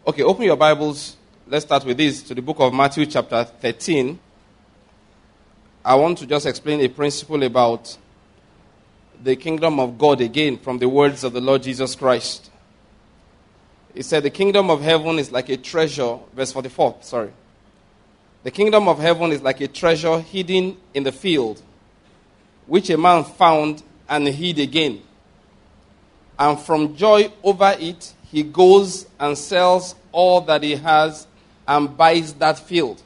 Okay, open your Bibles. Let's start with this, to the book of Matthew chapter 13. I want to just explain a principle about the kingdom of God again from the words of the Lord Jesus Christ. He said, the kingdom of heaven is like a treasure, verse 44, sorry. The kingdom of heaven is like a treasure hidden in the field, which a man found and hid again. And from joy over it, he goes and sells all that he has and buys that field.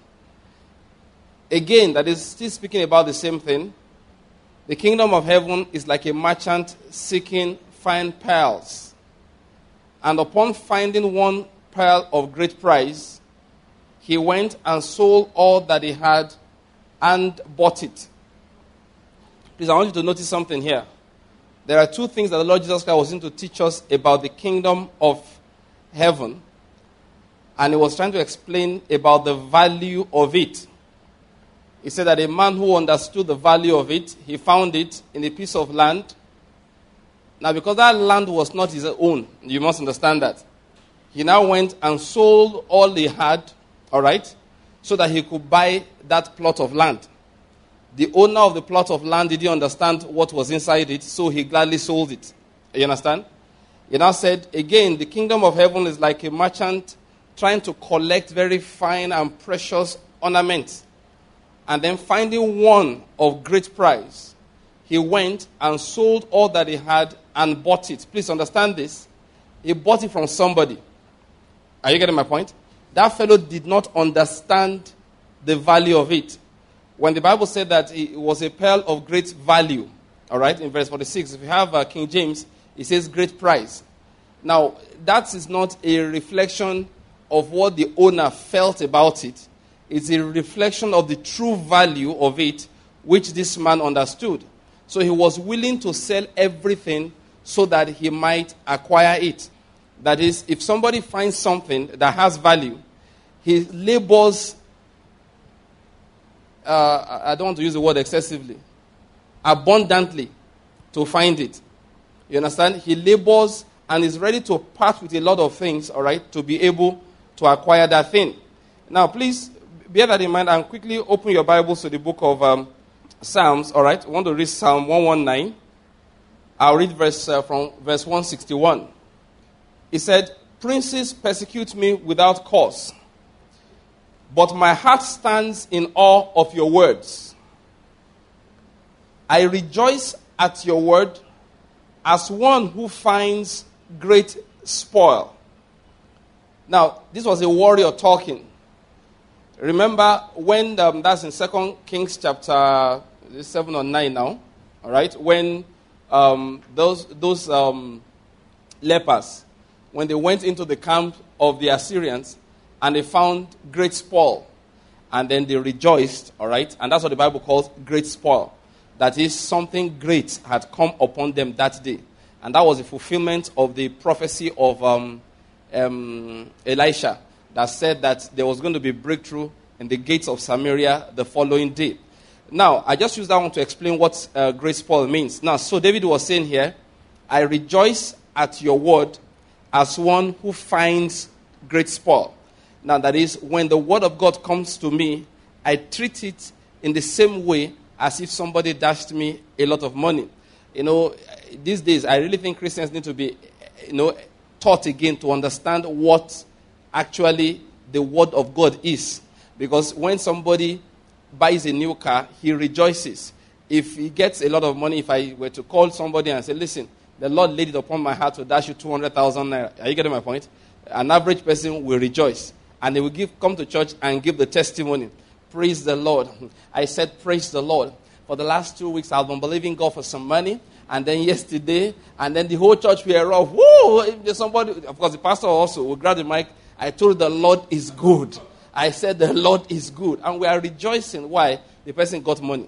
Again, that is still speaking about the same thing. The kingdom of heaven is like a merchant seeking fine pearls. And upon finding one pearl of great price, he went and sold all that he had and bought it. Please, I want you to notice something here. There are two things that the Lord Jesus Christ was going to teach us about the kingdom of heaven. And he was trying to explain about the value of it. He said that a man who understood the value of it, he found it in a piece of land. Now, because that land was not his own, you must understand that. He now went and sold all he had, all right, so that he could buy that plot of land. The owner of the plot of land didn't understand what was inside it, so he gladly sold it. You understand? He now said, again, the kingdom of heaven is like a merchant trying to collect very fine and precious ornaments. And then finding one of great price, he went and sold all that he had and bought it. Please understand this. He bought it from somebody. Are you getting my point? That fellow did not understand the value of it. When the Bible said that it was a pearl of great value, all right, in verse 46, if you have King James, it says great price. Now, that is not a reflection of what the owner felt about it. It's a reflection of the true value of it, which this man understood. So he was willing to sell everything so that he might acquire it. That is, if somebody finds something that has value, he labors, I don't want to use the word excessively, abundantly to find it. You understand? He labors and is ready to part with a lot of things, all right, to be able to acquire that thing. Now, please bear that in mind and quickly open your Bibles to the book of Psalms, all right? I want to read Psalm 119. I'll read from verse 161. He said, princes persecute me without cause, but my heart stands in awe of your words. I rejoice at your word as one who finds great spoil. Now, this was a warrior talking. Remember when, that's in 2 Kings chapter 7 or 9 now, all right, when those lepers, when they went into the camp of the Assyrians and they found great spoil, and then they rejoiced, all right, and that's what the Bible calls great spoil. That is, something great had come upon them that day. And that was the fulfillment of the prophecy of Elisha that said that there was going to be breakthrough in the gates of Samaria the following day. Now, I just use that one to explain what great spoil means. Now, so David was saying here, I rejoice at your word as one who finds great spoil. Now, that is, when the word of God comes to me, I treat it in the same way as if somebody dashed me a lot of money. You know, these days, I really think Christians need to be, taught again to understand what actually the word of God is. Because when somebody buys a new car, he rejoices. If he gets a lot of money, if I were to call somebody and say, listen, the Lord laid it upon my heart to dash you 200,000 naira. Are you getting my point? An average person will rejoice. And they will come to church and give the testimony. Praise the Lord. I said, praise the Lord. For the last 2 weeks, I've been believing God for some money. And then yesterday, and then the whole church were off. Woo! If there's somebody, of course, the pastor also will grab the mic. I told the Lord is good. I said the Lord is good. And we are rejoicing. Why? The person got money.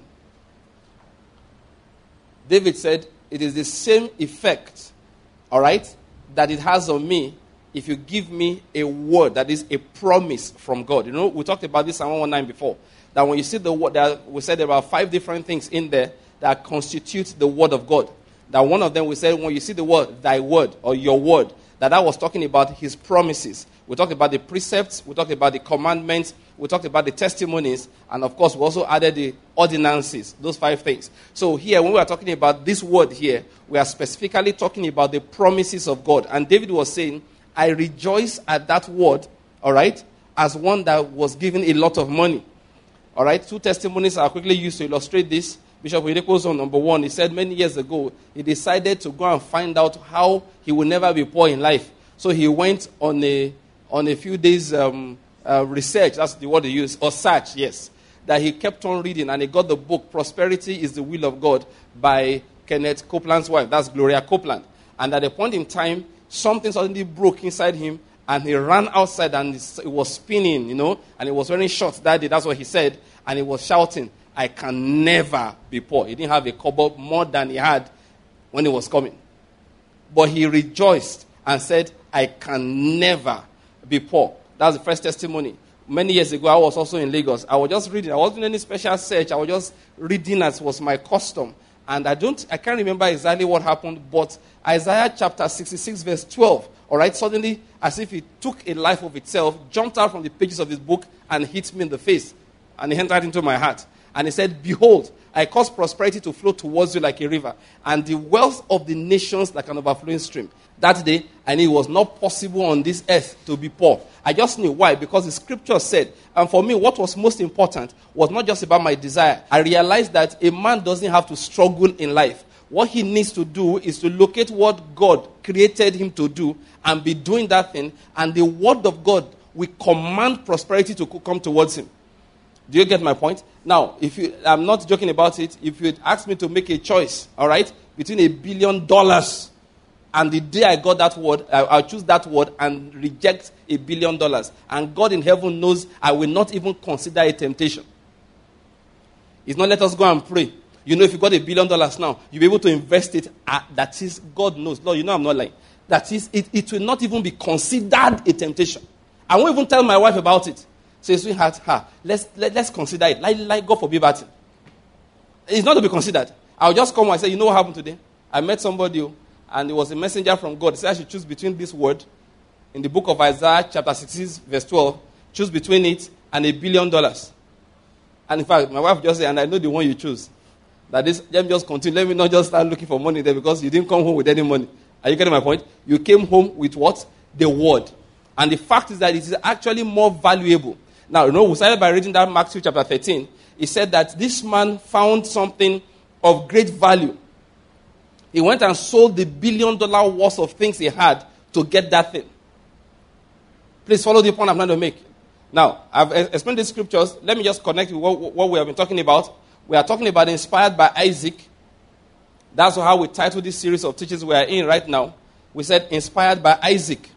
David said, it is the same effect, all right, that it has on me if you give me a word that is a promise from God. You know, we talked about this in 119 before. That when you see the word, we said there are 5 different things in there that constitute the word of God. That one of them we said when you see the word, thy word, or your word, that was talking about his promises. We talked about the precepts, we talked about the commandments, we talked about the testimonies, and of course we also added the ordinances, those 5 things. So here, when we are talking about this word here, we are specifically talking about the promises of God. And David was saying, I rejoice at that word, all right, as one that was given a lot of money. All right, 2 testimonies are quickly used to illustrate this. Bishop Oyedepo's on number 1, he said many years ago, he decided to go and find out how he will never be poor in life. So he went on a few days research, that's the word he used, or search, yes, that he kept on reading, and he got the book, Prosperity is the Will of God, by Kenneth Copeland's wife, that's Gloria Copeland. And at a point in time, something suddenly broke inside him, and he ran outside, and it was spinning, and he was wearing shorts that day, that's what he said, and he was shouting, I can never be poor. He didn't have a kobo more than he had when he was coming. But he rejoiced and said, I can never be poor. That's the first testimony. Many years ago, I was also in Lagos. I was just reading. I wasn't doing any special search. I was just reading as was my custom. And I can't remember exactly what happened, but Isaiah chapter 66 verse 12, all right, suddenly, as if it took a life of itself, jumped out from the pages of this book and hit me in the face. And it entered into my heart. And he said, behold, I cause prosperity to flow towards you like a river, and the wealth of the nations like an overflowing stream. That day, I knew it was not possible on this earth to be poor. I just knew why, because the scripture said, and for me, what was most important was not just about my desire. I realized that a man doesn't have to struggle in life. What he needs to do is to locate what God created him to do and be doing that thing, and the word of God will command prosperity to come towards him. Do you get my point? Now, I'm not joking about it. If you'd asked me to make a choice, all right, between $1 billion and the day I got that word, I'll choose that word and reject $1 billion. And God in heaven knows I will not even consider a temptation. It's not let us go and pray. If you got $1 billion now, you'll be able to invest it. That is, God knows. Lord, I'm not lying. That is, it will not even be considered a temptation. I won't even tell my wife about it. Say, sweetheart, let's consider it. Like God forbid that. It's not to be considered. I'll just come and say, you know what happened today? I met somebody, and it was a messenger from God. He said I should choose between this word in the book of Isaiah, chapter 66, verse 12. Choose between it and $1 billion. And in fact, my wife just said, and I know the one you choose. That is, let me just continue. Let me not just start looking for money there, because you didn't come home with any money. Are you getting my point? You came home with what? The word. And the fact is that it is actually more valuable. Now, we started by reading that Matthew chapter 13. He said that this man found something of great value. He went and sold the $1 billion worth of things he had to get that thing. Please follow the point I'm trying to make. Now, I've explained the scriptures. Let me just connect with what we have been talking about. We are talking about inspired by Isaac. That's how we titled this series of teachings we are in right now. We said inspired by Isaac.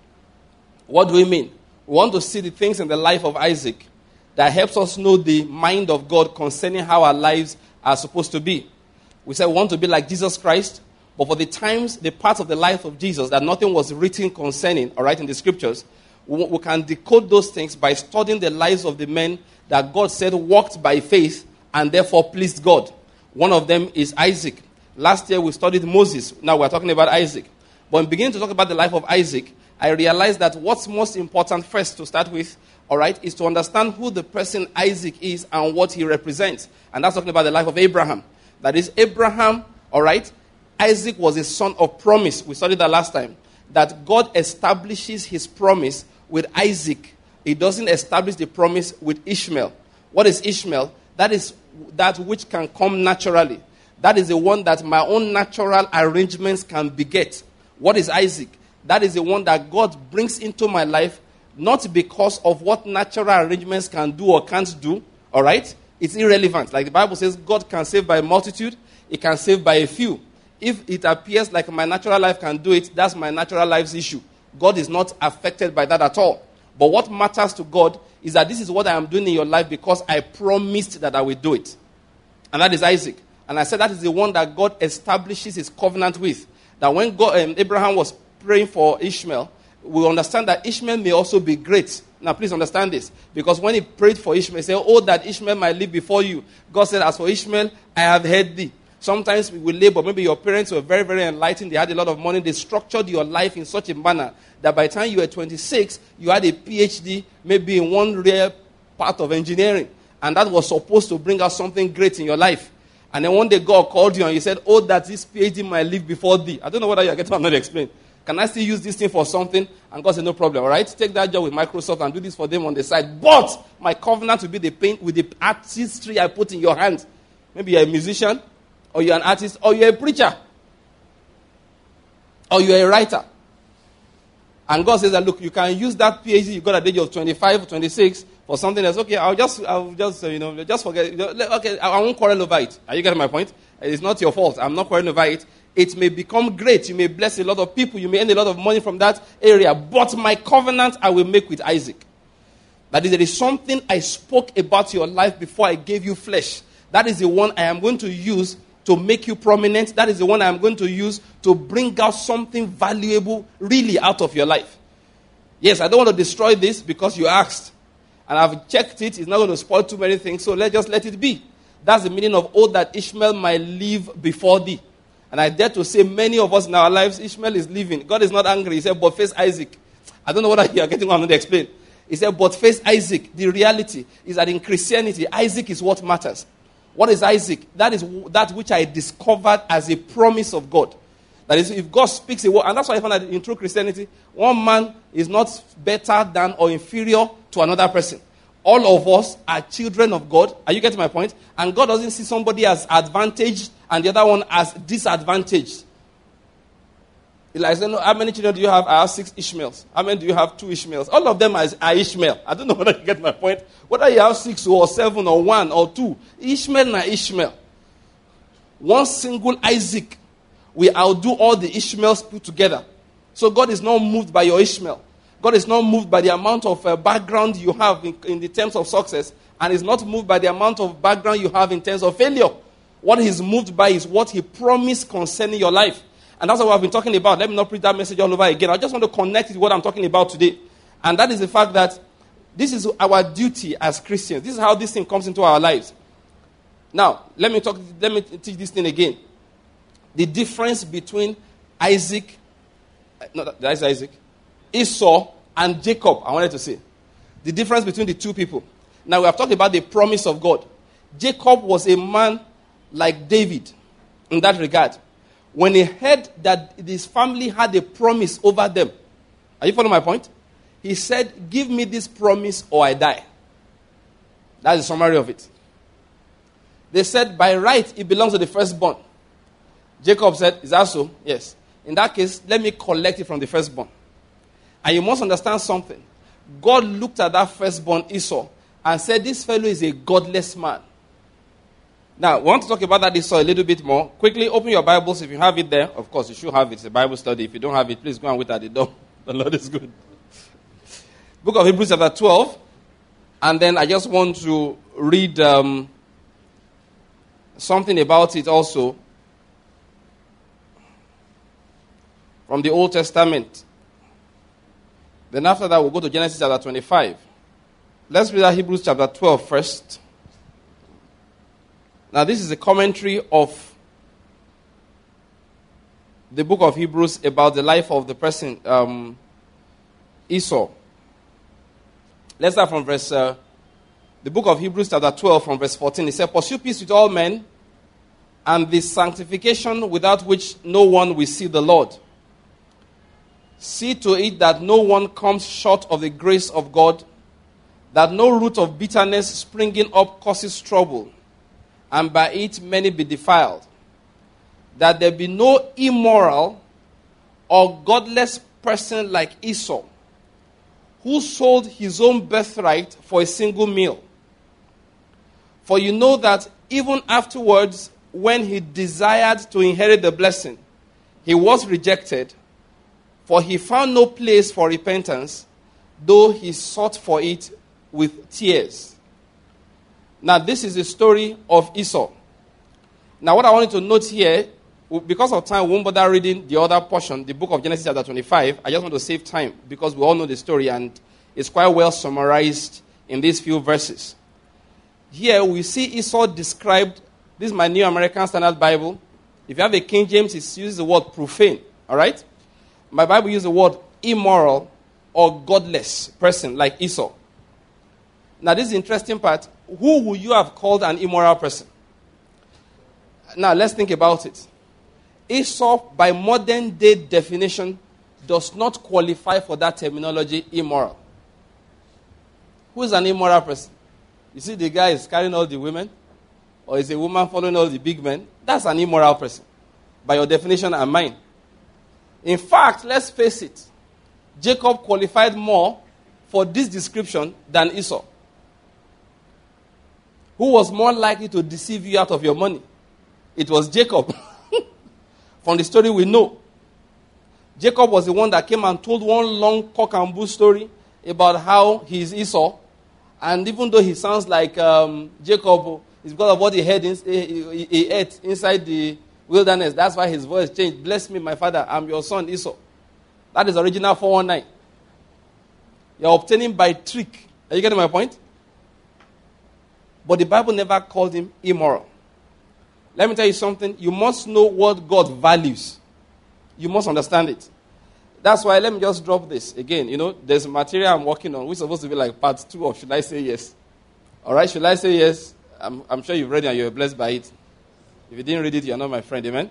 What do we mean? We want to see the things in the life of Isaac that helps us know the mind of God concerning how our lives are supposed to be. We said we want to be like Jesus Christ, but for the parts of the life of Jesus that nothing was written concerning, all right, in the scriptures, we can decode those things by studying the lives of the men that God said walked by faith and therefore pleased God. One of them is Isaac. Last year we studied Moses. Now we're talking about Isaac. But in beginning to talk about the life of Isaac, I realized that what's most important first to start with, all right, is to understand who the person Isaac is and what he represents. And that's talking about the life of Abraham. That is, Abraham, all right, Isaac was a son of promise. We studied that last time. That God establishes his promise with Isaac. He doesn't establish the promise with Ishmael. What is Ishmael? That is that which can come naturally. That is the one that my own natural arrangements can beget. What is Isaac? That is the one that God brings into my life, not because of what natural arrangements can do or can't do, all right? It's irrelevant. Like the Bible says, God can save by a multitude, He can save by a few. If it appears like my natural life can do it, that's my natural life's issue. God is not affected by that at all. But what matters to God is that this is what I am doing in your life because I promised that I will do it. And that is Isaac. And I said that is the one that God establishes his covenant with. That when Abraham was praying for Ishmael, we understand that Ishmael may also be great. Now, please understand this. Because when he prayed for Ishmael, he said, oh, that Ishmael might live before you. God said, as for Ishmael, I have heard thee. Sometimes we will labor. Maybe your parents were very, very enlightened. They had a lot of money. They structured your life in such a manner that by the time you were 26, you had a PhD, maybe in one rare part of engineering. And that was supposed to bring out something great in your life. And then one day God called you and he said, oh, that this PhD might live before thee. I don't know whether you're getting what I'm not explain. Can I still use this thing for something? And God said, no problem, all right? Take that job with Microsoft and do this for them on the side. But my covenant will be the paint with the artistry I put in your hands. Maybe you're a musician, or you're an artist, or you're a preacher, or you're a writer. And God says that, look, you can use that PhD you got at the age of 25 or 26 for something else. Okay, I'll just forget. Okay, I won't quarrel over it. Are you getting my point? It's not your fault. I'm not quarreling over it. It may become great. You may bless a lot of people. You may earn a lot of money from that area. But my covenant I will make with Isaac. That is, there is something I spoke about your life before I gave you flesh. That is the one I am going to use to make you prominent. That is the one I am going to use to bring out something valuable really out of your life. Yes, I don't want to destroy this because you asked. And I've checked it. It's not going to spoil too many things. So let's just let it be. That's the meaning of, oh, that Ishmael might live before thee. And I dare to say many of us in our lives, Ishmael is living. God is not angry. He said, but face Isaac. I don't know whether you are getting what I'm going to explain. He said, but face Isaac. The reality is that in Christianity, Isaac is what matters. What is Isaac? That is that which I discovered as a promise of God. That is, if God speaks a word, and that's why I found that in true Christianity, one man is not better than or inferior to another person. All of us are children of God. Are you getting my point? And God doesn't see somebody as advantaged and the other one as disadvantaged. Like, no, how many children do you have? I have 6 Ishmaels. How many do you have? 2 Ishmaels. All of them are Ishmael. I don't know whether you get my point. Whether you have 6 or 7 or 1 or 2. Ishmael and Ishmael. One single Isaac will outdo all the Ishmaels put together. So God is not moved by your Ishmael. God is not moved by the amount of background you have in the terms of success, and is not moved by the amount of background you have in terms of failure. What he's moved by is what he promised concerning your life. And that's what I've been talking about. Let me not preach that message all over again. I just want to connect it with what I'm talking about today. And that is the fact that this is our duty as Christians. This is how this thing comes into our lives. Now, let me teach this thing again. The difference between Isaac, Esau, and Jacob, I wanted to say. The difference between the two people. Now, we have talked about the promise of God. Jacob was a man like David in that regard. When he heard that his family had a promise over them, are you following my point? He said, give me this promise or I die. That's the summary of it. They said, by right, it belongs to the firstborn. Jacob said, is that so? Yes. In that case, let me collect it from the firstborn. And you must understand something. God looked at that firstborn Esau and said, this fellow is a godless man. Now, we want to talk about that Esau a little bit more. Quickly, open your Bibles if you have it there. Of course, you should have it. It's a Bible study. If you don't have it, please go and wait at the door. The Lord is good. Book of Hebrews chapter 12. And then I just want to read something about it also from the Old Testament. Then after that, we'll go to Genesis chapter 25. Let's read that Hebrews chapter 12 first. Now, this is a commentary of the book of Hebrews about the life of the person, Esau. Let's start from the book of Hebrews chapter 12 from verse 14. It says, pursue peace with all men and the sanctification without which no one will see the Lord. See to it that no one comes short of the grace of God, that no root of bitterness springing up causes trouble, and by it many be defiled. That there be no immoral or godless person like Esau, who sold his own birthright for a single meal. For you know that even afterwards, when he desired to inherit the blessing, he was rejected, for he found no place for repentance, though he sought for it with tears. Now, this is the story of Esau. Now, what I wanted to note here, because of time, we won't bother reading the other portion, the book of Genesis chapter 25. I just want to save time, because we all know the story, and it's quite well summarized in these few verses. Here, we see Esau described This is my New American Standard Bible. If you have a King James, it uses the word profane. All right? My Bible uses the word immoral or godless person like Esau. Now, this is the interesting part. Who would you have called an immoral person? Now, let's think about it. Esau, by modern day definition, does not qualify for that terminology, immoral. Who is an immoral person? You see the guy is carrying all the women? Or is a woman following all the big men? That's an immoral person, by your definition and mine. In fact, let's face it, Jacob qualified more for this description than Esau. Who was more likely to deceive you out of your money? It was Jacob. From the story we know. Jacob was the one that came and told one long cock and bull story about how he is Esau. And even though he sounds like Jacob, it's because of what he ate inside the wilderness. That's why his voice changed. Bless me, my father. I'm your son, Esau. That is original 419. You're obtaining by trick. Are you getting my point? But the Bible never called him immoral. Let me tell you something. You must know what God values. You must understand it. That's why let me just drop this. Again, there's material I'm working on. We're supposed to be like part 2 of Should I Say Yes? All right, Should I Say Yes? I'm sure you've read it and you're blessed by it. If you didn't read it, you're not my friend. Amen?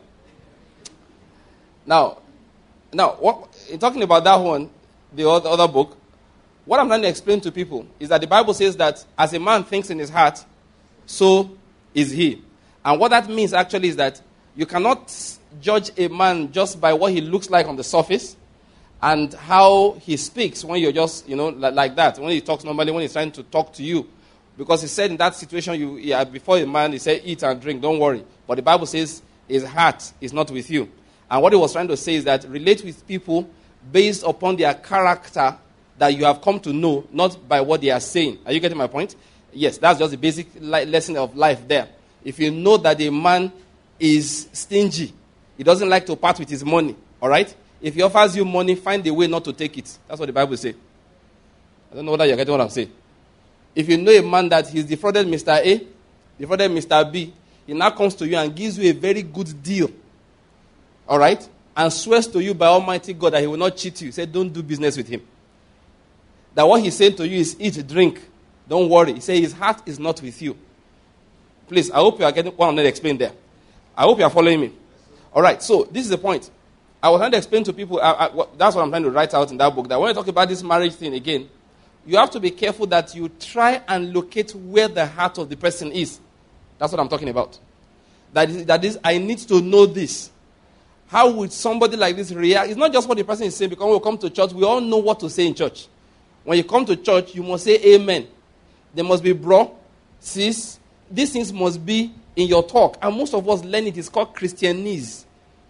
Now, in talking about that one, the other book, what I'm trying to explain to people is that the Bible says that as a man thinks in his heart, so is he. And what that means actually is that you cannot judge a man just by what he looks like on the surface and how he speaks when you're just, like that. When he talks normally, when he's trying to talk to you. Because he said in that situation, before a man, he said, eat and drink, don't worry. But the Bible says his heart is not with you. And what he was trying to say is that relate with people based upon their character that you have come to know, not by what they are saying. Are you getting my point? Yes, that's just the basic lesson of life there. If you know that a man is stingy, he doesn't like to part with his money, all right? If he offers you money, find a way not to take it. That's what the Bible says. I don't know whether you're getting what I'm saying. If you know a man that he's defrauded Mr. A, defrauded Mr. B, he now comes to you and gives you a very good deal, all right? And swears to you by Almighty God that he will not cheat you. Say, don't do business with him. That what he's saying to you is eat, drink. Don't worry. He says his heart is not with you. Please, I hope you are getting what I'm going to explain there. I hope you are following me. All right, so this is the point. I was trying to explain to people, that's what I'm trying to write out in that book, that when I talk about this marriage thing again, you have to be careful that you try and locate where the heart of the person is. That's what I'm talking about. That is, I need to know this. How would somebody like this react? It's not just what the person is saying, because when we come to church, we all know what to say in church. When you come to church, you must say amen. There must be bro, sis. These things must be in your talk. And most of us learn it. It's called Christianese.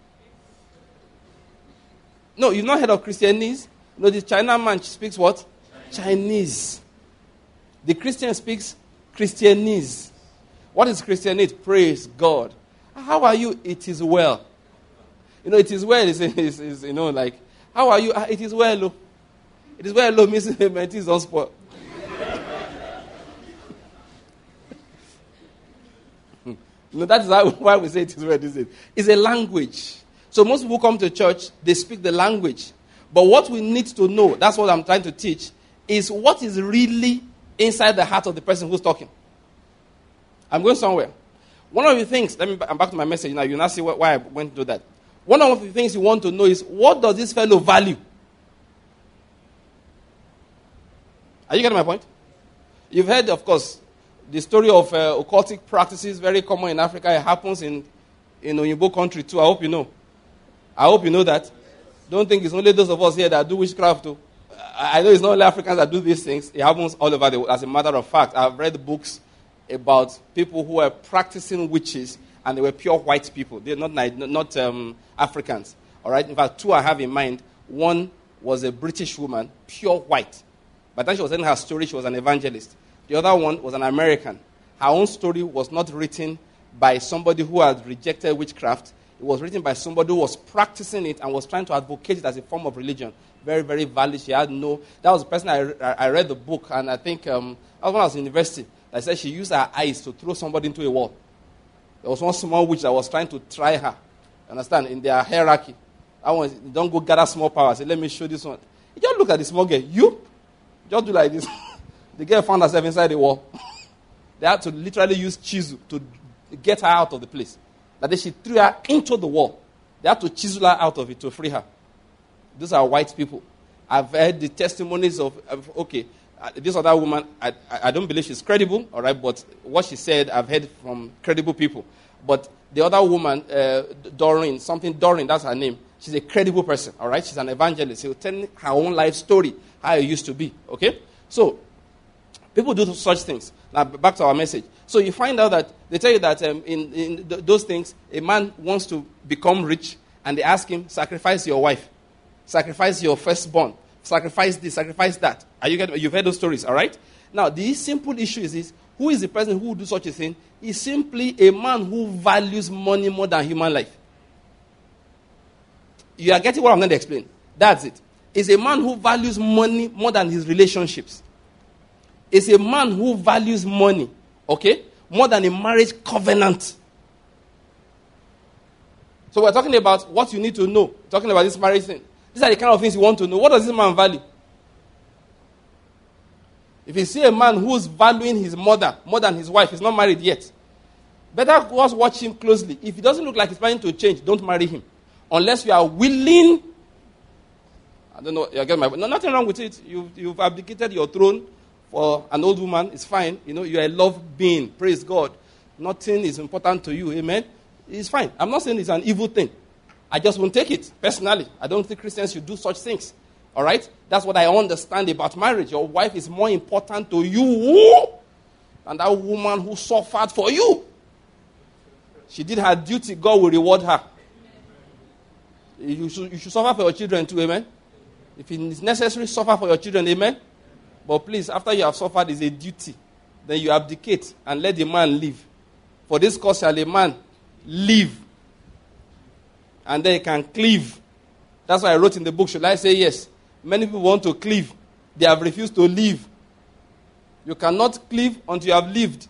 No, you've not heard of Christianese? No, the China man speaks what? Chinese. The Christian speaks Christianese. What is Christianese? Praise God. How are you? It is well. It is well. Is like, how are you? It is well. It is well. Means it is on spot. That is why we say it is well. It's a language. So most people come to church, they speak the language. But what we need to know, that's what I'm trying to teach, is what is really inside the heart of the person who's talking. I'm going somewhere. One of the things, I'm back to my message now. You'll now see why I went to do that. One of the things you want to know is, what does this fellow value? Are you getting my point? You've heard, of course, the story of occultic practices, very common in Africa. It happens in Oyinbo country too. I hope you know. I hope you know that. Don't think it's only those of us here that do witchcraft too. I know it's not only Africans that do these things. It happens all over the world. As a matter of fact, I've read books about people who were practicing witches, and they were pure white people. They're not Africans. All right. In fact, 2 I have in mind. One was a British woman, pure white. By the time she was telling her story, she was an evangelist. The other one was an American. Her own story was not written by somebody who had rejected witchcraft. It was written by somebody who was practicing it and was trying to advocate it as a form of religion. Very, very valid. That was the person I read the book, and I think that was when I was in university. I said she used her eyes to throw somebody into a wall. There was one small witch that was trying to try her. Understand? In their hierarchy. I want don't go gather small power. Say, let me show this one. You just look at the small girl. You just do like this. The girl found herself inside the wall. They had to literally use chisel to get her out of the place. That day she threw her into the wall. They had to chisel her out of it to free her. These are white people. I've heard the testimonies of this other woman, I don't believe she's credible, all right, but what she said, I've heard from credible people. But the other woman, Doreen, that's her name. She's a credible person, all right? She's an evangelist. She'll tell her own life story, how it used to be, okay? So, people do such things. Now, back to our message. So, you find out that they tell you that in those things, a man wants to become rich, and they ask him, sacrifice your wife, sacrifice your firstborn, sacrifice this, sacrifice that. You've heard those stories, all right? Now, the simple issue is this. Who is the person who will do such a thing? Is simply a man who values money more than human life. You are getting what I'm going to explain. That's it. It's a man who values money more than his relationships. It's a man who values money, okay, more than a marriage covenant. So we're talking about what you need to know. We're talking about this marriage thing. These are the kind of things you want to know. What does this man value? If you see a man who's valuing his mother more than his wife, he's not married yet. Better go watch him closely. If he doesn't look like he's planning to change, don't marry him. Unless you are willing. I don't know. You get my, no, nothing wrong with it. You've abdicated your throne for an old woman. It's fine. You know, you're a love being. Praise God. Nothing is important to you. Amen. It's fine. I'm not saying it's an evil thing. I just won't take it personally. I don't think Christians should do such things. All right? That's what I understand about marriage. Your wife is more important to you than that woman who suffered for you. She did her duty. God will reward her. You should suffer for your children too, amen? If it is necessary, suffer for your children, amen? But please, after you have suffered, is a duty. Then you abdicate and let the man live. For this cause shall a man live. And then he can cleave. That's why I wrote in the book, should I say yes? Many people want to cleave. They have refused to live. You cannot cleave until you have lived.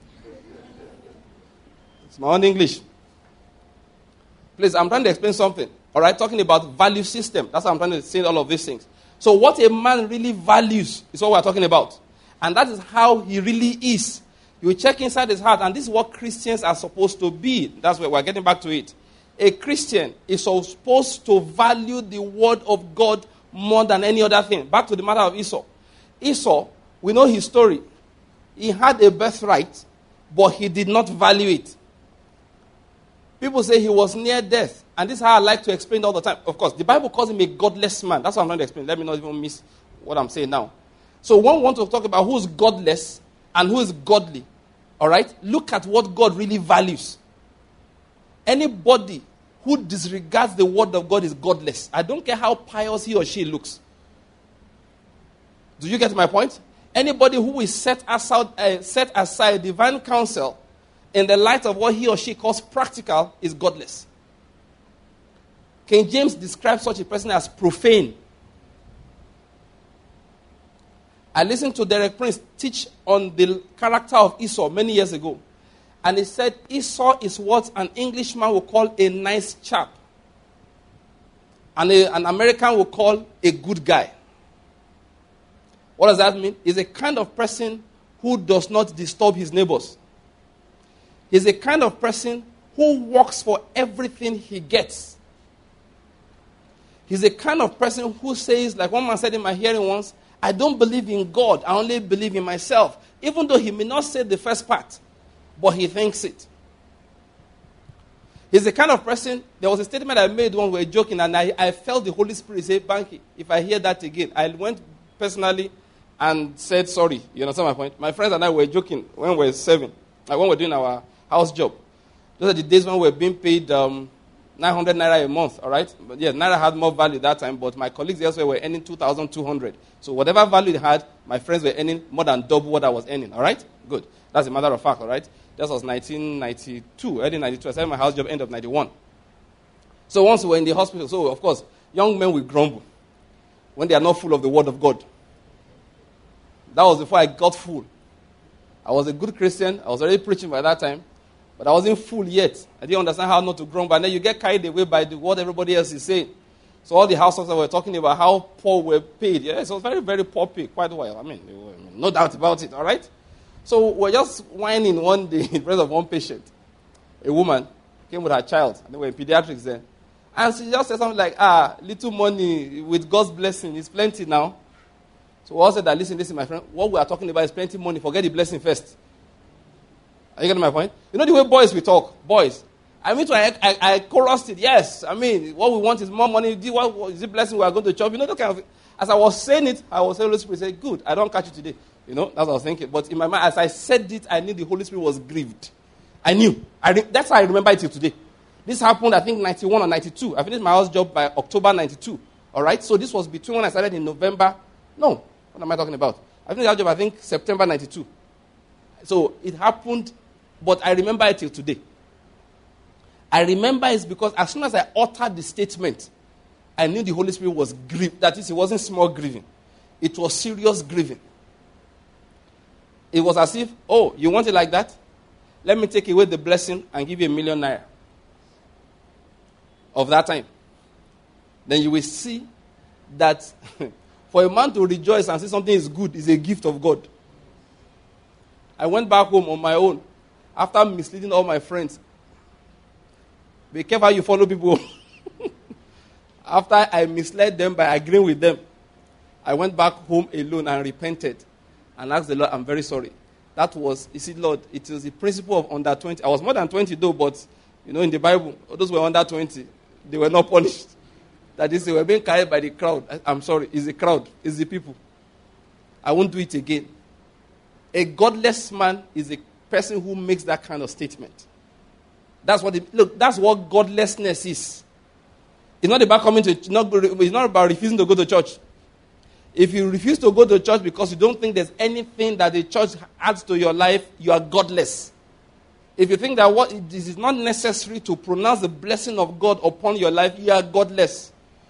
It's my own English. Please, I'm trying to explain something. All right, talking about value system. That's how I'm trying to say all of these things. So what a man really values is what we're talking about. And that is how he really is. You check inside his heart, and this is what Christians are supposed to be. That's where we're getting back to it. A Christian is supposed to value the word of God more than any other thing. Back to the matter of Esau. Esau, we know his story. He had a birthright, but he did not value it. People say he was near death. And this is how I like to explain it all the time. Of course, the Bible calls him a godless man. That's what I'm trying to explain. Let me not even miss what I'm saying now. So when we want to talk about who is godless and who is godly, all right, look at what God really values. Anybody who disregards the word of God is godless. I don't care how pious he or she looks. Do you get my point? Anybody who is set aside divine counsel in the light of what he or she calls practical is godless. King James describes such a person as profane. I listened to Derek Prince teach on the character of Esau many years ago. And he said Esau is what an Englishman would call a nice chap. And an American would call a good guy. What does that mean? He's a kind of person who does not disturb his neighbors. He's a kind of person who works for everything he gets. He's a kind of person who says, like one man said in my hearing once, I don't believe in God, I only believe in myself. Even though he may not say the first part, but he thinks it. He's the kind of person, there was a statement I made when we were joking, and I felt the Holy Spirit say, Banky, if I hear that again, I went personally and said sorry. You understand my point? My friends and I were joking when we were serving, like when we were doing our house job. Those are the days when we were being paid 900 naira a month, all right? But yeah, naira had more value that time, but my colleagues elsewhere were earning 2,200. So whatever value they had, my friends were earning more than double what I was earning, all right? Good. That's a matter of fact, all right? That was 1992, early 92. I started my house job end of 91. So once we were in the hospital, so of course, young men will grumble when they are not full of the word of God. That was before I got full. I was a good Christian. I was already preaching by that time. But I wasn't full yet. I didn't understand how not to grumble. And then you get carried away by what everybody else is saying. So all the house officers were talking about how poor were paid. Yes, it was very, very poor pay, quite well. I mean, no doubt about it, all right? So we're just whining one day in front of one patient. A woman came with her child, and they were in pediatrics then. And she just said something like, little money with God's blessing is plenty now. So we all said that, listen, my friend, what we are talking about is plenty money. Forget the blessing first. Are you getting my point? You know the way boys we talk? Boys. I chorused it. Yes. I mean, what we want is more money. What is the blessing we are going to chop? You know, that kind of. As I was saying it, I was saying, Holy Spirit said, good, I don't catch you today. You know, that's what I was thinking. But in my mind, as I said it, I knew the Holy Spirit was grieved. I knew. That's how I remember it till today. This happened, I think, 91 or 92. I finished my house job by October 92. All right? So this was between when I started in November. No. What am I talking about? I finished that job, I think, September 92. So it happened, but I remember it till today. I remember it because as soon as I uttered the statement, I knew the Holy Spirit was grieved. That is, it wasn't small grieving. It was serious grieving. It was as if, oh, you want it like that? Let me take away the blessing and give you ₦1 million of that time. Then you will see that for a man to rejoice and say something is good is a gift of God. I went back home on my own after misleading all my friends. Be careful how you follow people. After I misled them by agreeing with them, I went back home alone and repented and asked the Lord, I'm very sorry. That was, you see, Lord, it was the principle of under 20. I was more than 20 though, but, you know, in the Bible, those who were under 20, they were not punished. That is, they were being carried by the crowd. I'm sorry, it's the crowd, it's the people. I won't do it again. A godless man is a person who makes that kind of statement. That's what godlessness is. It's not about it's not about refusing to go to church. If you refuse to go to church because you don't think there's anything that the church adds to your life, you are godless. If you think that this is not necessary to pronounce the blessing of God upon your life, you are godless.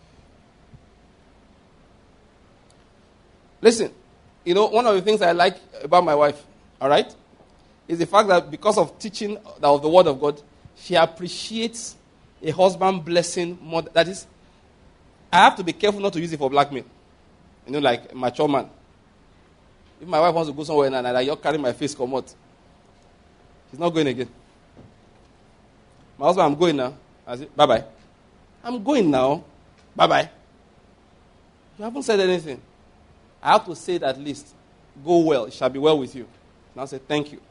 Listen, you know, one of the things I like about my wife, all right, is the fact that because of teaching of the Word of God, she appreciates a husband blessing more. That is, I have to be careful not to use it for blackmail. You know, like a mature man. If my wife wants to go somewhere and I like, carry my face, come out. She's not going again. My husband, I'm going now. I say, bye-bye. I'm going now. Bye-bye. You haven't said anything. I have to say it at least. Go well. It shall be well with you. And I'll say, thank you.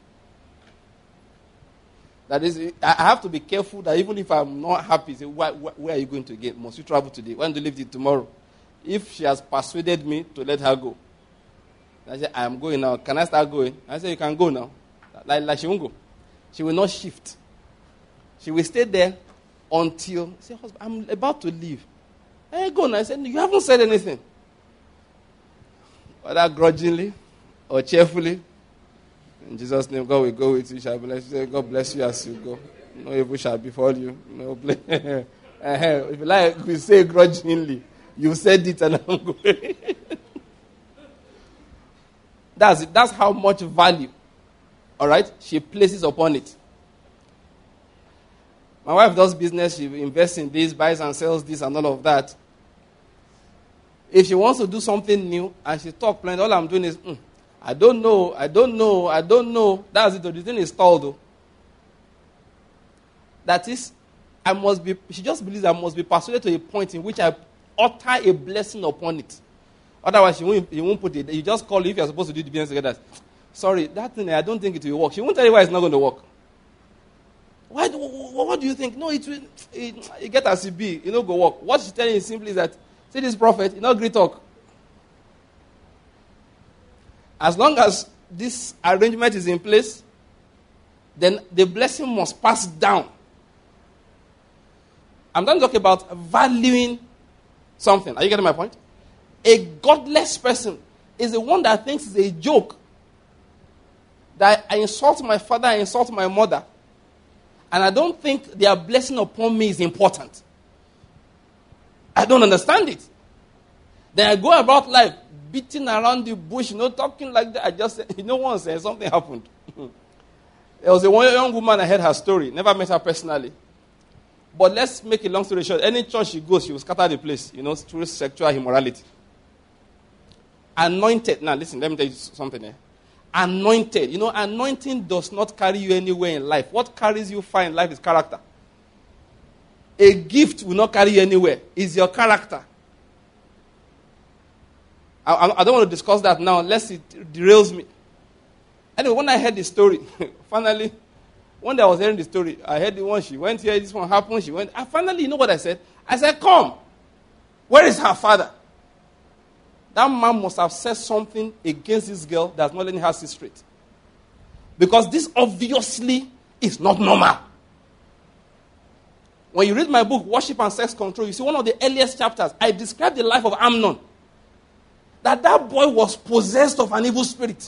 That is, I have to be careful that even if I'm not happy, say, where are you going to again? Must you travel today? When do you leave it tomorrow? If she has persuaded me to let her go, I say, I am going now. Can I start going? I say, you can go now. Like she won't go. She will not shift. She will stay there until, say, husband, I'm about to leave. Hey, go now. I said, you haven't said anything. Whether grudgingly or cheerfully, in Jesus' name, God will go with you. Shall bless you. God bless you as you go. No evil shall befall you. No blame. If you like, we say grudgingly. You said it and I'm going. That's it. That's how much value, all right, she places upon it. My wife does business. She invests in this, buys and sells this and all of that. If she wants to do something new and she talks plain, all I'm doing is, I don't know. That's it. The thing is stalled though. That is, she just believes I must be persuaded to a point in which I utter a blessing upon it. Otherwise, you won't put it. You just call it if you're supposed to do the business together. Sorry, that thing, I don't think it will work. She won't tell you why it's not going to work. Why? What do you think? No, it get as it be. It not go work. What she's telling you simply is that, see this prophet, not great talk. As long as this arrangement is in place, then the blessing must pass down. I'm not talking about valuing something. Are you getting my point? A godless person is the one that thinks it's a joke that I insult my father, I insult my mother, and I don't think their blessing upon me is important. I don't understand it. Then I go about life beating around the bush, talking like that. I just said, once something happened. There was a young woman, I heard her story. Never met her personally. But let's make a long story short. Any church she goes, she will scatter the place, through sexual immorality. Anointed. Now, listen, let me tell you something here. Anointed. Anointing does not carry you anywhere in life. What carries you far in life is character. A gift will not carry you anywhere. It's your character. I don't want to discuss that now unless it derails me. Anyway, when I heard the story, finally, one day I was hearing the story, I heard the one, she went here, this one happened, she went. And finally, you know what I said? I said, come. Where is her father? That man must have said something against this girl that's not letting her see straight. Because this obviously is not normal. When you read my book, Worship and Sex Control, you see one of the earliest chapters, I describe the life of Amnon. That boy was possessed of an evil spirit.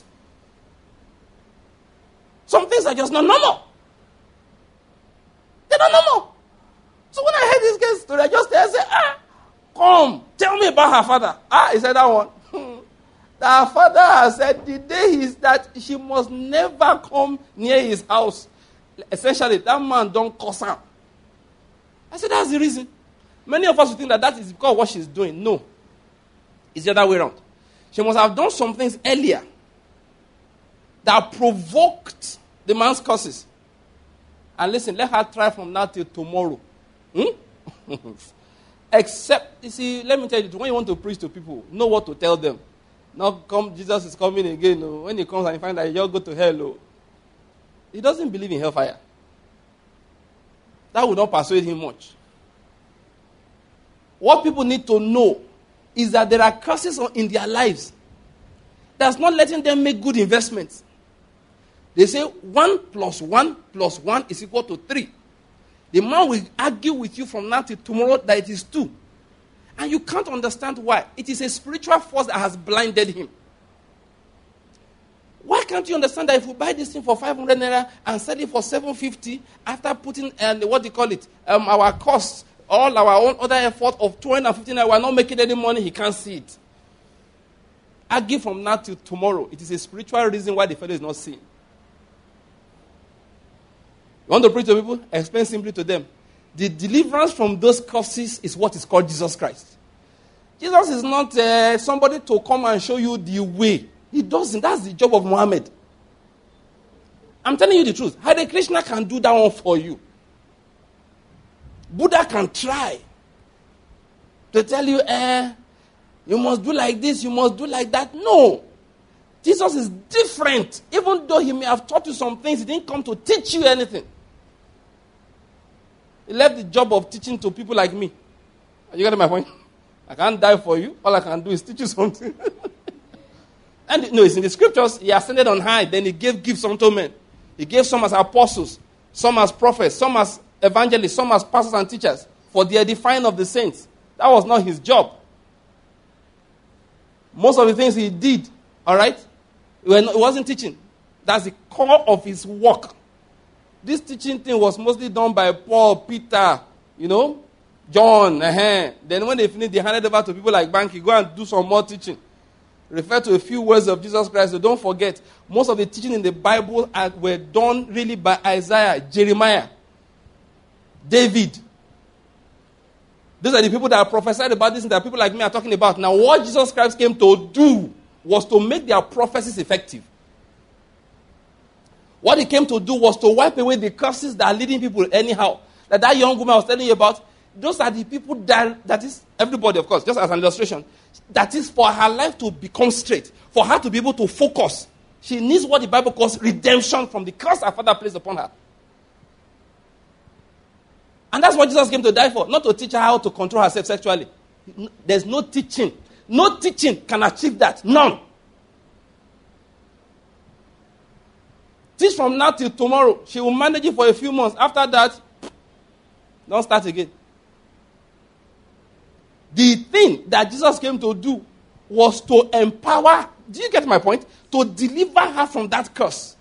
Some things are just not normal. They're not normal. So when I heard this girl's story, I said, come, tell me about her father. He said that one. Her father has said the day is that she must never come near his house. Essentially, that man don't curse her. I said, that's the reason. Many of us will think that is because of what she's doing. No. It's the other way around. She must have done some things earlier that provoked the man's curses. And listen, let her try from now till tomorrow. Except, you see, let me tell you, when you want to preach to people, know what to tell them. Not come, Jesus is coming again. No. When he comes and you find that you'll go to hell. No. He doesn't believe in hellfire. That would not persuade him much. What people need to know is that there are curses in their lives that's not letting them make good investments. They say 1 + 1 + 1 is equal to 3. The man will argue with you from now till tomorrow that it is 2. And you can't understand why. It is a spiritual force that has blinded him. Why can't you understand that if we buy this thing for 500 naira and sell it for 750 after putting, our costs, all our own other effort of 250 naira, we're not making any money, he can't see it. Argue from now till tomorrow. It is a spiritual reason why the fellow is not seeing. You want to preach to people? Explain simply to them. The deliverance from those curses is what is called Jesus Christ. Jesus is not somebody to come and show you the way. He doesn't. That's the job of Muhammad. I'm telling you the truth. Hare Krishna can do that one for you. Buddha can try to tell you, you must do like this, you must do like that. No. Jesus is different. Even though he may have taught you some things, he didn't come to teach you anything. He left the job of teaching to people like me. Are you getting my point? I can't die for you. All I can do is teach you something. And no, it's in the scriptures. He ascended on high. Then he gave gifts unto men. He gave some as apostles, some as prophets, some as evangelists, some as pastors and teachers for the edifying of the saints. That was not his job. Most of the things he did, all right, it wasn't teaching. That's the core of his work. This teaching thing was mostly done by Paul, Peter, John. Then when they finished, they handed over to people like Banky. Go and do some more teaching. Refer to a few words of Jesus Christ. So don't forget, most of the teaching in the Bible were done really by Isaiah, Jeremiah, David. Those are the people that prophesied about this and that people like me are talking about. Now, what Jesus Christ came to do was to make their prophecies effective. What he came to do was to wipe away the curses that are leading people anyhow. That young woman I was telling you about, those are the people that is, everybody of course, just as an illustration, that is for her life to become straight, for her to be able to focus. She needs what the Bible calls redemption from the curse her father placed upon her. And that's what Jesus came to die for, not to teach her how to control herself sexually. There's no teaching. No teaching can achieve that. None. Teach from now till tomorrow. She will manage it for a few months. After that, don't start again. The thing that Jesus came to do was to empower, do you get my point? To deliver her from that curse.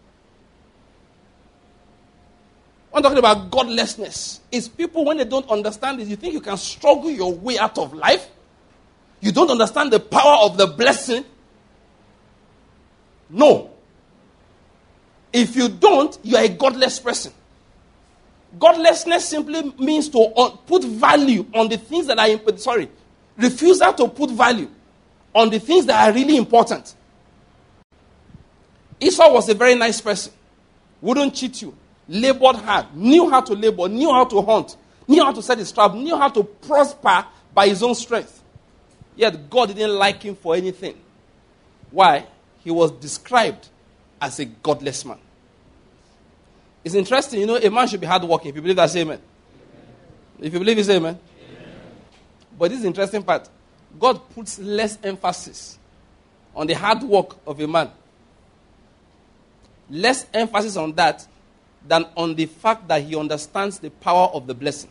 I'm talking about godlessness. It's people when they don't understand it, you think you can struggle your way out of life? You don't understand the power of the blessing? No. If you don't, you are a godless person. Godlessness simply means to put value on the things that are refusal to put value on the things that are really important. Esau was a very nice person. Wouldn't cheat you. Labored hard. Knew how to labor. Knew how to hunt. Knew how to set his trap. Knew how to prosper by his own strength. Yet God didn't like him for anything. Why? He was described as a godless man. It's interesting, a man should be hardworking. If you believe that, say amen. If you believe it, say amen. But this is the interesting part. God puts less emphasis on the hard work of a man. Less emphasis on that than on the fact that he understands the power of the blessing.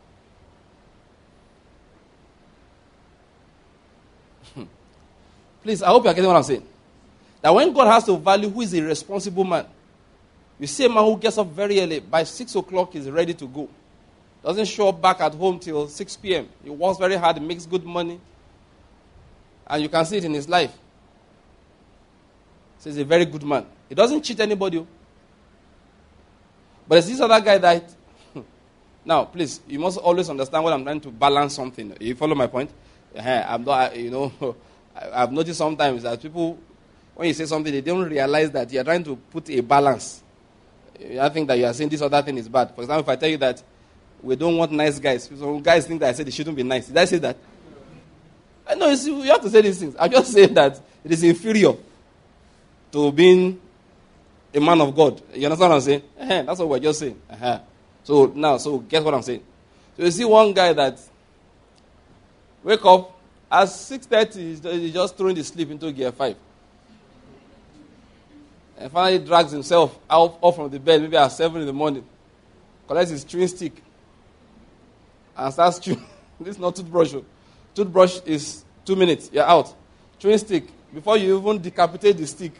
Please, I hope you are getting what I'm saying. That when God has to value who is a responsible man, you see a man who gets up very early, by 6 o'clock he's ready to go. Doesn't show up back at home till 6 p.m. He works very hard, makes good money. And you can see it in his life. So he's a very good man. He doesn't cheat anybody. But there's this other guy that... Now, please, you must always understand what I'm trying to balance something. You follow my point? I'm not, I've noticed sometimes that people, when you say something, they don't realize that you're trying to put a balance. I think that you are saying this other thing is bad. For example, if I tell you that we don't want nice guys, some guys think that I said they shouldn't be nice. Did I say that? No, you have to say these things. I just say that it is inferior to being a man of God. You understand what I'm saying? That's what we're just saying. So guess what I'm saying. So you see one guy that wake up at 6:30, he's just throwing the sleep into gear 5. And finally drags himself off from the bed, maybe at 7 in the morning. Collects his chewing stick. And starts chewing. This is not toothbrush. Toothbrush is 2 minutes. You're out. Chewing stick. Before you even decapitate the stick.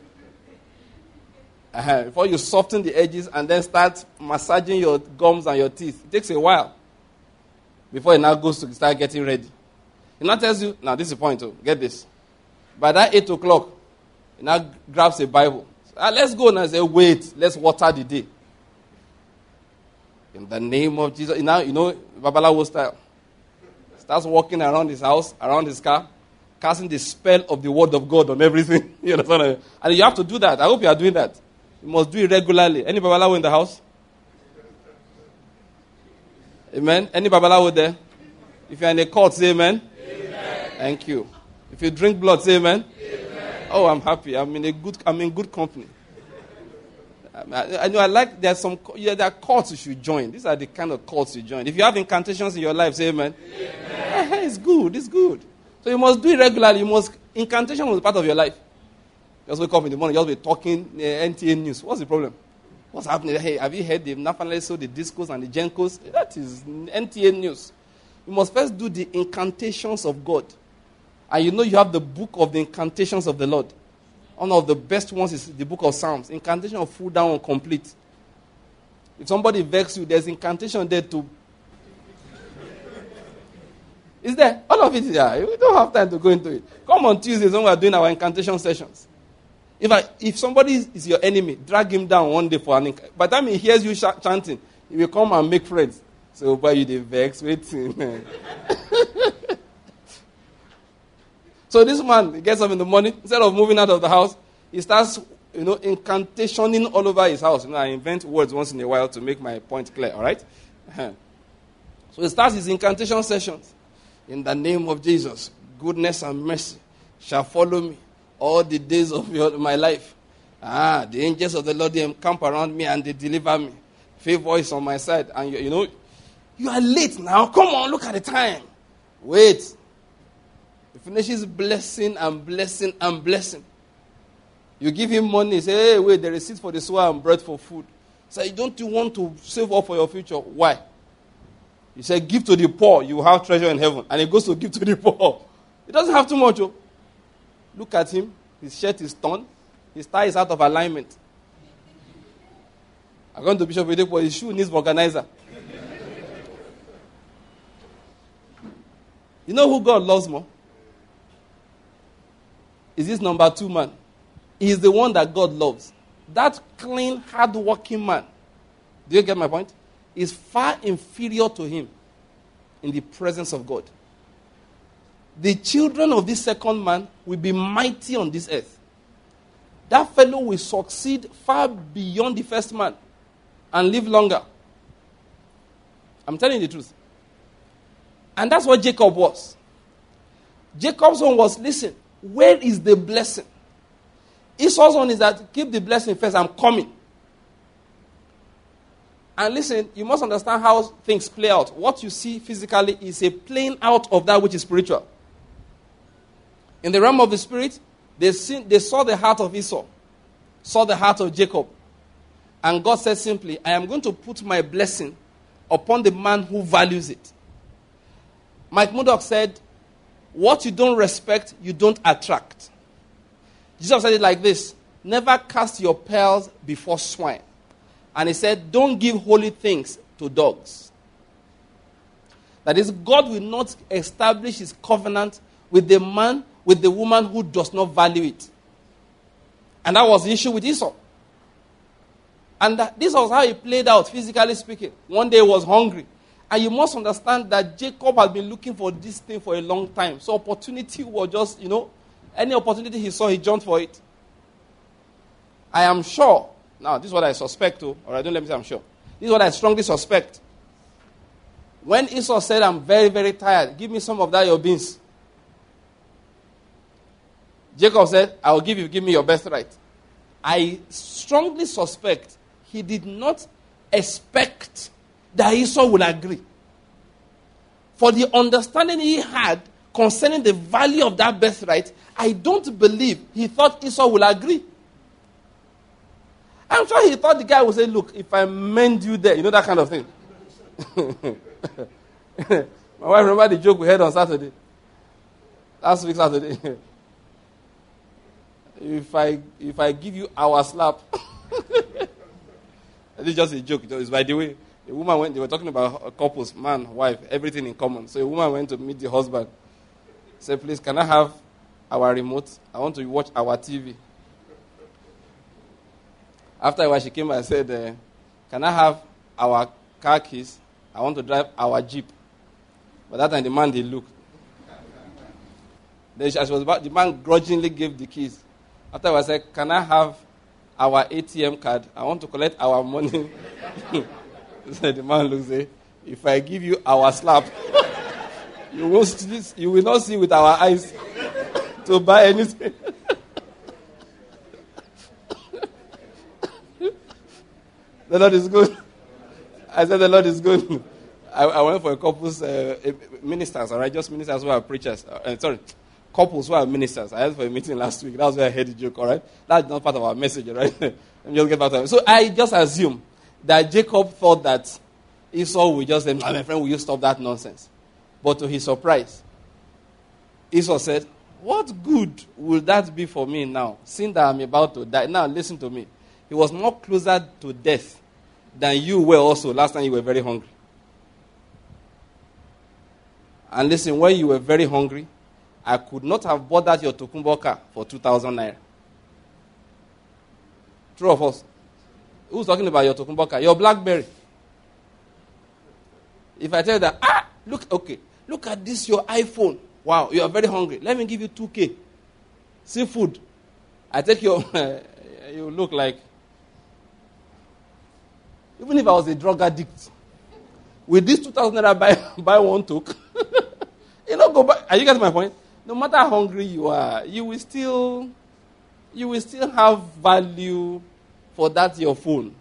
Before you soften the edges and then start massaging your gums and your teeth. It takes a while. Before it now goes to start getting ready. It now tells you, now this is the point. Get this. By that 8 o'clock, he now grabs a Bible. Let's go now and say, wait, let's water the day. In the name of Jesus. Now, Babalawo style. Starts walking around his house, around his car, casting the spell of the word of God on everything. You understand? And you have to do that. I hope you are doing that. You must do it regularly. Any Babalawo in the house? Amen? Any Babalawo there? If you are in a court, say amen. Amen. Thank you. If you drink blood, say amen. Amen. Oh, I'm happy. I'm in good company. I know. I like. There are courts you should join. These are the kind of courts you join. If you have incantations in your life, say amen. Amen. It's good. It's good. So you must do it regularly. Incantation was part of your life. Just wake up in the morning, just be talking NTA news. What's the problem? What's happening? Hey, have you heard the Nafanaleso, the Discos, and the Gencos? That is NTA news. You must first do the incantations of God. And you have the book of the incantations of the Lord. One of the best ones is the book of Psalms. Incantation of full down and complete. If somebody vexes you, there's incantation there too. Is there? All of it is there. We don't have time to go into it. Come on Tuesdays when we are doing our incantation sessions. If somebody is your enemy, drag him down one day for an incantation. By the time he hears you chanting, he will come and make friends. So, why you the vex? Waiting. So this man, he gets up in the morning, instead of moving out of the house, he starts, incantationing all over his house. I invent words once in a while to make my point clear, all right? So he starts his incantation sessions. In the name of Jesus, goodness and mercy shall follow me all the days of my life. The angels of the Lord, they encamp around me and they deliver me. Favor is on my side. And you are late now. Come on, look at the time. Wait. He finishes blessing and blessing and blessing. You give him money, say, hey, wait, the receipt for the soil and bread for food. Say, don't you want to save up for your future? Why? He said, give to the poor, you will have treasure in heaven. And he goes to give to the poor. He doesn't have too much. Look at him. His shirt is torn. His tie is out of alignment. I'm going to Bishop Oyedepo, his shoe needs organizer. You know who God loves more? Is this number 2 man. He is the one that God loves. that clean, hard-working man, do you get my point? Is far inferior to him in the presence of God. The children of this second man will be mighty on this earth. That fellow will succeed far beyond the first man and live longer. I'm telling you the truth. And that's what Jacob was. Jacob's one was, listen, where is the blessing? Esau's one is that, keep the blessing first, I'm coming. And listen, you must understand how things play out. What you see physically is a playing out of that which is spiritual. In the realm of the spirit, they saw the heart of Esau, saw the heart of Jacob. And God said simply, I am going to put my blessing upon the man who values it. Mike Murdoch said, what you don't respect, you don't attract. Jesus said it like this, never cast your pearls before swine. And he said, don't give holy things to dogs. That is, God will not establish his covenant with the man, with the woman who does not value it. And that was the issue with Esau. And this was how it played out, physically speaking. One day he was hungry. And you must understand that Jacob had been looking for this thing for a long time. So opportunity was just, any opportunity he saw, he jumped for it. I am sure. Now, this is what I suspect too. All right, don't let me say I'm sure. This is what I strongly suspect. When Esau said, I'm very, very tired, give me some of that, your beans. Jacob said, I will give me your birthright. I strongly suspect he did not expect that Esau would agree. For the understanding he had concerning the value of that birthright, I don't believe he thought Esau would agree. I'm sure he thought the guy would say, look, if I mend you there, that kind of thing. My wife, remember the joke we had on Saturday? Last week Saturday. If I give you our slap. This is just a joke. It's by the way. A woman went, they were talking about couples, man, wife, everything in common. So a woman went to meet the husband. Said, please, can I have our remote? I want to watch our TV. After a while, she came and said, can I have our car keys? I want to drive our Jeep. But that time, the man, they looked. Then the man grudgingly gave the keys. After I said, can I have our ATM card? I want to collect our money. So the man looks at, if I give you our slap, you will not see with our eyes to buy anything. The Lord is good. I said the Lord is good. I went for a couple's ministers, all right? Just ministers who are preachers. Couples who are ministers. I went for a meeting last week. That was where I heard the joke, all right? That's not part of our message, all right? Let me just get back to it. So I just assume that Jacob thought that Esau would just say, my friend, will you stop that nonsense? But to his surprise, Esau said, what good will that be for me now, seeing that I'm about to die? Now, listen to me. He was more closer to death than you were also last time you were very hungry. And listen, when you were very hungry, I could not have bought that your Tokumbo car for 2,000 naira. True or false? Who's talking about your Tokumbo car? Your BlackBerry. If I tell you that, look at this, your iPhone. Wow, you are very hungry. Let me give you 2K. Seafood. I take your, you look like, even if I was a drug addict, with this 2,000 naira buy one toke, go back. Are you getting my point? No matter how hungry you are, you will still have value for that your phone.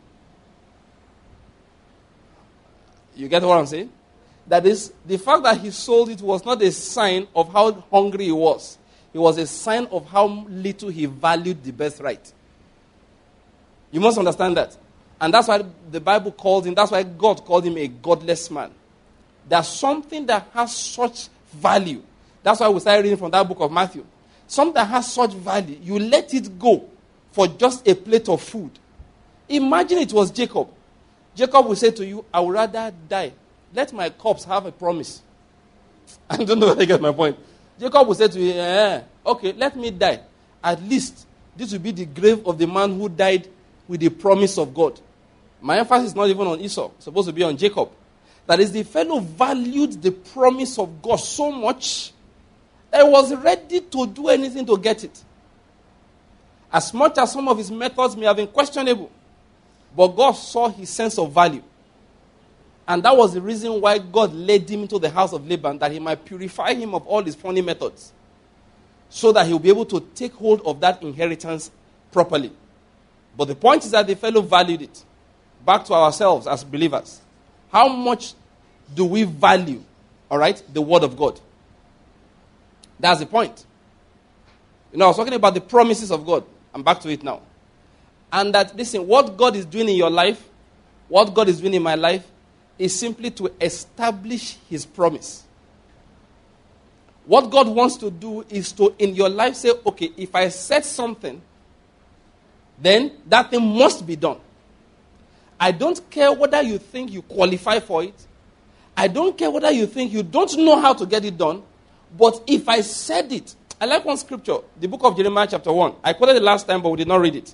You get what I'm saying? That is, the fact that he sold it was not a sign of how hungry he was. It was a sign of how little he valued the birthright. You must understand that. And that's why the Bible called him, that's why God called him a godless man. There's something that has such value. That's why we started reading from that book of Matthew. Something that has such value, you let it go for just a plate of food. Imagine it was Jacob. Jacob will say to you, I would rather die. Let my corpse have a promise. I don't know whether you get my point. Jacob will say to you, okay, let me die. At least this will be the grave of the man who died with the promise of God. My emphasis is not even on Esau. It's supposed to be on Jacob. That is, the fellow valued the promise of God so much that he was ready to do anything to get it. As much as some of his methods may have been questionable, but God saw his sense of value. And that was the reason why God led him into the house of Laban, that he might purify him of all his funny methods, so that he'll be able to take hold of that inheritance properly. But the point is that the fellow valued it. Back to ourselves as believers. How much do we value, all right, the word of God? That's the point. I was talking about the promises of God. I'm back to it now. And that, listen, what God is doing in your life, what God is doing in my life, is simply to establish his promise. What God wants to do is to, in your life, say, okay, if I said something, then that thing must be done. I don't care whether you think you qualify for it. I don't care whether you think you don't know how to get it done. But if I said it, I like one scripture, the book of Jeremiah chapter 1. I quoted it last time, but we did not read it.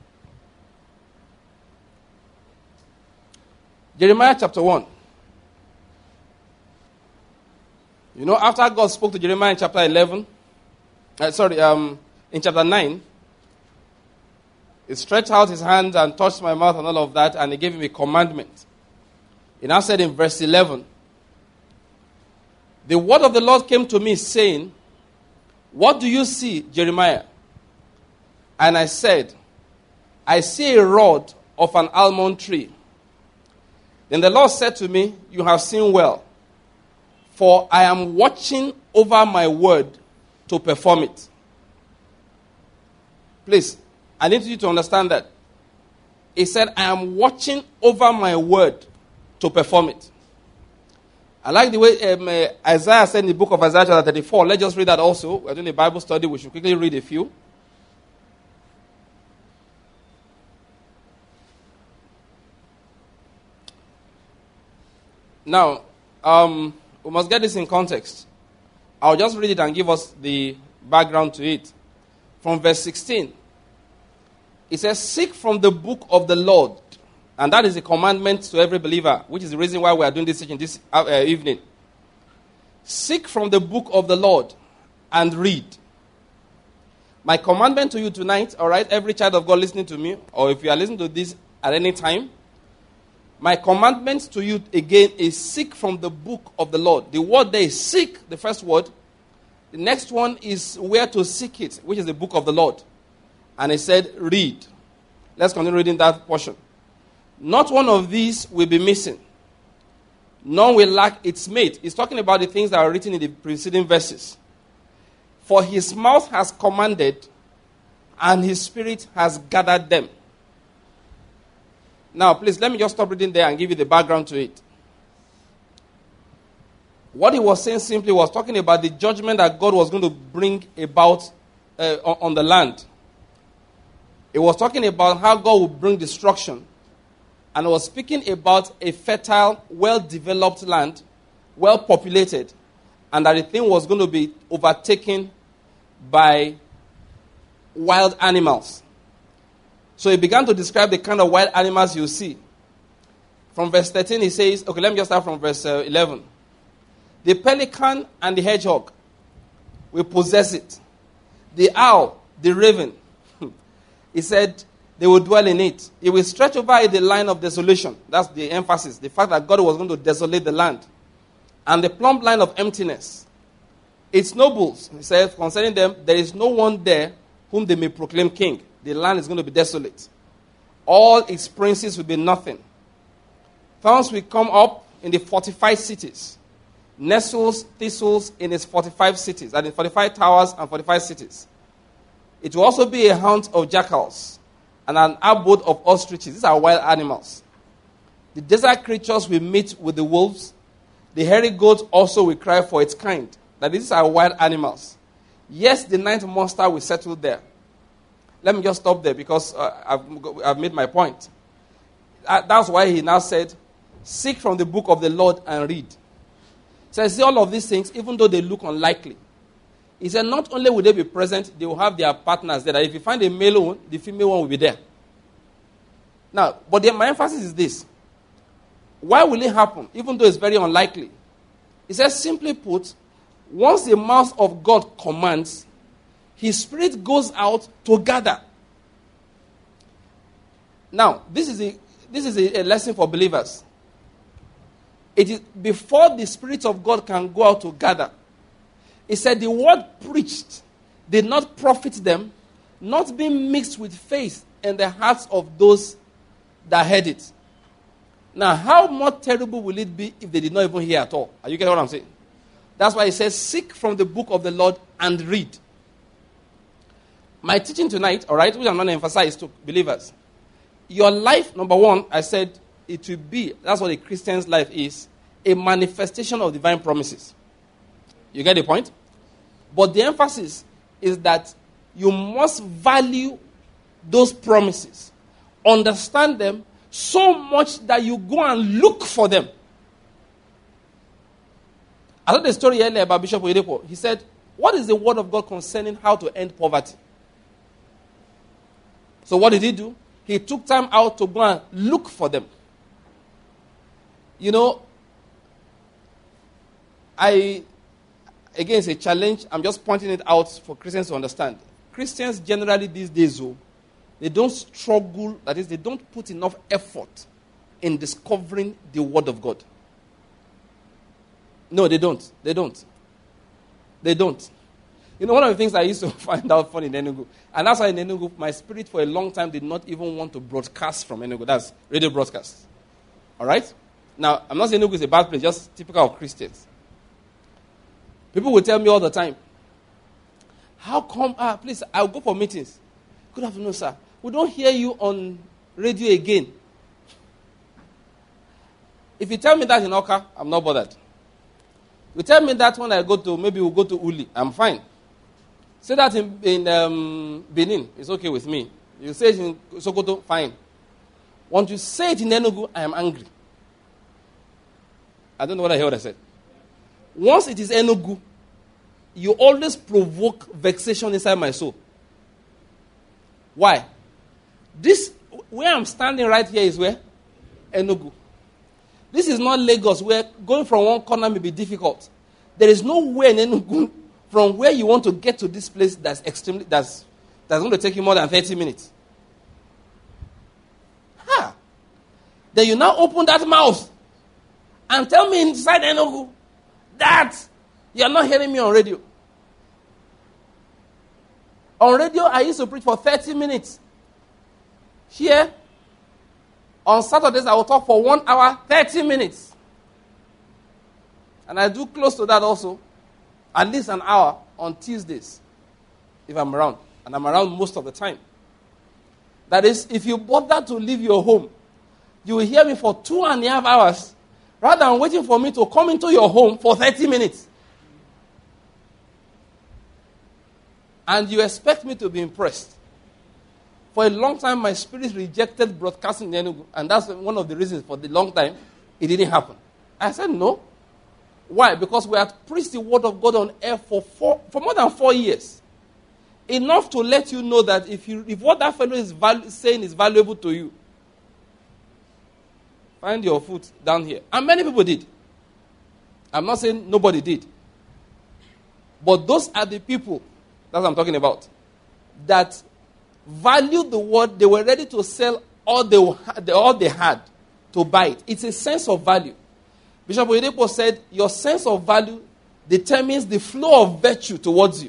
Jeremiah chapter 1. After God spoke to Jeremiah in chapter 11, in chapter 9, he stretched out his hand and touched my mouth and all of that, and he gave him a commandment. He now said in verse 11, the word of the Lord came to me saying, what do you see, Jeremiah? And I said, I see a rod of an almond tree. Then the Lord said to me, you have seen well, for I am watching over my word to perform it. Please, I need you to understand that. He said, I am watching over my word to perform it. I like the way Isaiah said in the book of Isaiah chapter 34. Let's just read that also. We're doing a Bible study. We should quickly read a few. Now, we must get this in context. I'll just read it and give us the background to it. From verse 16, it says, seek from the book of the Lord. And that is a commandment to every believer, which is the reason why we are doing this teaching this evening. Seek from the book of the Lord and read. My commandment to you tonight, all right, every child of God listening to me, or if you are listening to this at any time, my commandment to you again is seek from the book of the Lord. The word there is seek, the first word. The next one is where to seek it, which is the book of the Lord. And it said, read. Let's continue reading that portion. Not one of these will be missing. None will lack its mate. He's talking about the things that are written in the preceding verses. For his mouth has commanded, and his spirit has gathered them. Now, please, let me just stop reading there and give you the background to it. What he was saying simply was talking about the judgment that God was going to bring about on the land. It was talking about how God would bring destruction. And it was speaking about a fertile, well-developed land, well-populated, and that the thing was going to be overtaken by wild animals. So he began to describe the kind of wild animals you see. From verse 13, he says, okay, let me just start from verse 11. The pelican and the hedgehog will possess it. The owl, the raven, he said, they will dwell in it. He will stretch over it the line of desolation. That's the emphasis. The fact that God was going to desolate the land. And the plumb line of emptiness. Its nobles, he says, concerning them, there is no one there whom they may proclaim king. The land is going to be desolate. All its princes will be nothing. Thorns will come up in the fortified cities. Nettles, thistles in its 45 cities. And in 45 towers and 45 cities. It will also be a haunt of jackals and an abode of ostriches. These are wild animals. The desert creatures will meet with the wolves. The hairy goat also will cry for its kind. That these are wild animals. Yes, the ninth monster will settle there. Let me just stop there because I've made my point. That's why he now said, seek from the book of the Lord and read. So see all of these things, even though they look unlikely. He said, not only will they be present, they will have their partners there. That if you find a male one, the female one will be there. Now, but my emphasis is this. Why will it happen, even though it's very unlikely? It says, simply put, once the mouth of God commands, His Spirit goes out to gather. Now, this is a lesson for believers. It is before the Spirit of God can go out to gather. It said the word preached did not profit them, not being mixed with faith in the hearts of those that heard it. Now, how more terrible will it be if they did not even hear at all? Are you getting what I'm saying? That's why it says, seek from the book of the Lord and read. My teaching tonight, all right, which I'm going to emphasize to believers. Your life, number one, I said, it will be, that's what a Christian's life is, a manifestation of divine promises. You get the point? But the emphasis is that you must value those promises, understand them so much that you go and look for them. I told a story earlier about Bishop Oyedepo. He said, what is the word of God concerning how to end poverty? So what did he do? He took time out to go and look for them. You know, again, it's a challenge. I'm just pointing it out for Christians to understand. Christians generally these days, they don't struggle, that is, they don't put enough effort in discovering the Word of God. No, they don't. They don't. They don't. You know, one of the things I used to find out funny in Enugu, and that's why in Enugu, my spirit for a long time did not even want to broadcast from Enugu. That's radio broadcast. All right? Now, I'm not saying Enugu is a bad place, just typical of Christians. People will tell me all the time, how come, please, I'll go for meetings. Good afternoon, sir. We don't hear you on radio again. If you tell me that in Oka, I'm not bothered. You tell me that when I go to, maybe we'll go to Uli, I'm fine. Say that in Benin, it's okay with me. You say it in Sokoto, fine. Once you say it in Enugu, I am angry. I don't know what I said. Once it is Enugu, you always provoke vexation inside my soul. Why? This, where I'm standing right here is where? Enugu. This is not Lagos, where going from one corner may be difficult. There is no way in Enugu from where you want to get to this place that's going to take you more than 30 minutes. Then you now open that mouth and tell me inside Enugu that you're not hearing me on radio. On radio, I used to preach for 30 minutes. Here, on Saturdays, I will talk for 1 hour, 30 minutes. And I do close to that also. At least an hour on Tuesdays, if I'm around. And I'm around most of the time. That is, if you bother to leave your home, you will hear me for 2.5 hours, rather than waiting for me to come into your home for 30 minutes. And you expect me to be impressed. For a long time, my spirit rejected broadcasting in Enugu. And that's one of the reasons for the long time it didn't happen. I said no. Why? Because we had preached the word of God on air for more than 4 years. Enough to let you know that if what that fellow is saying is valuable to you, find your foot down here. And many people did. I'm not saying nobody did. But those are the people, that's what I'm talking about, that valued the word. They were ready to sell all they had to buy it. It's a sense of value. Bishop Oyedepo said, your sense of value determines the flow of virtue towards you.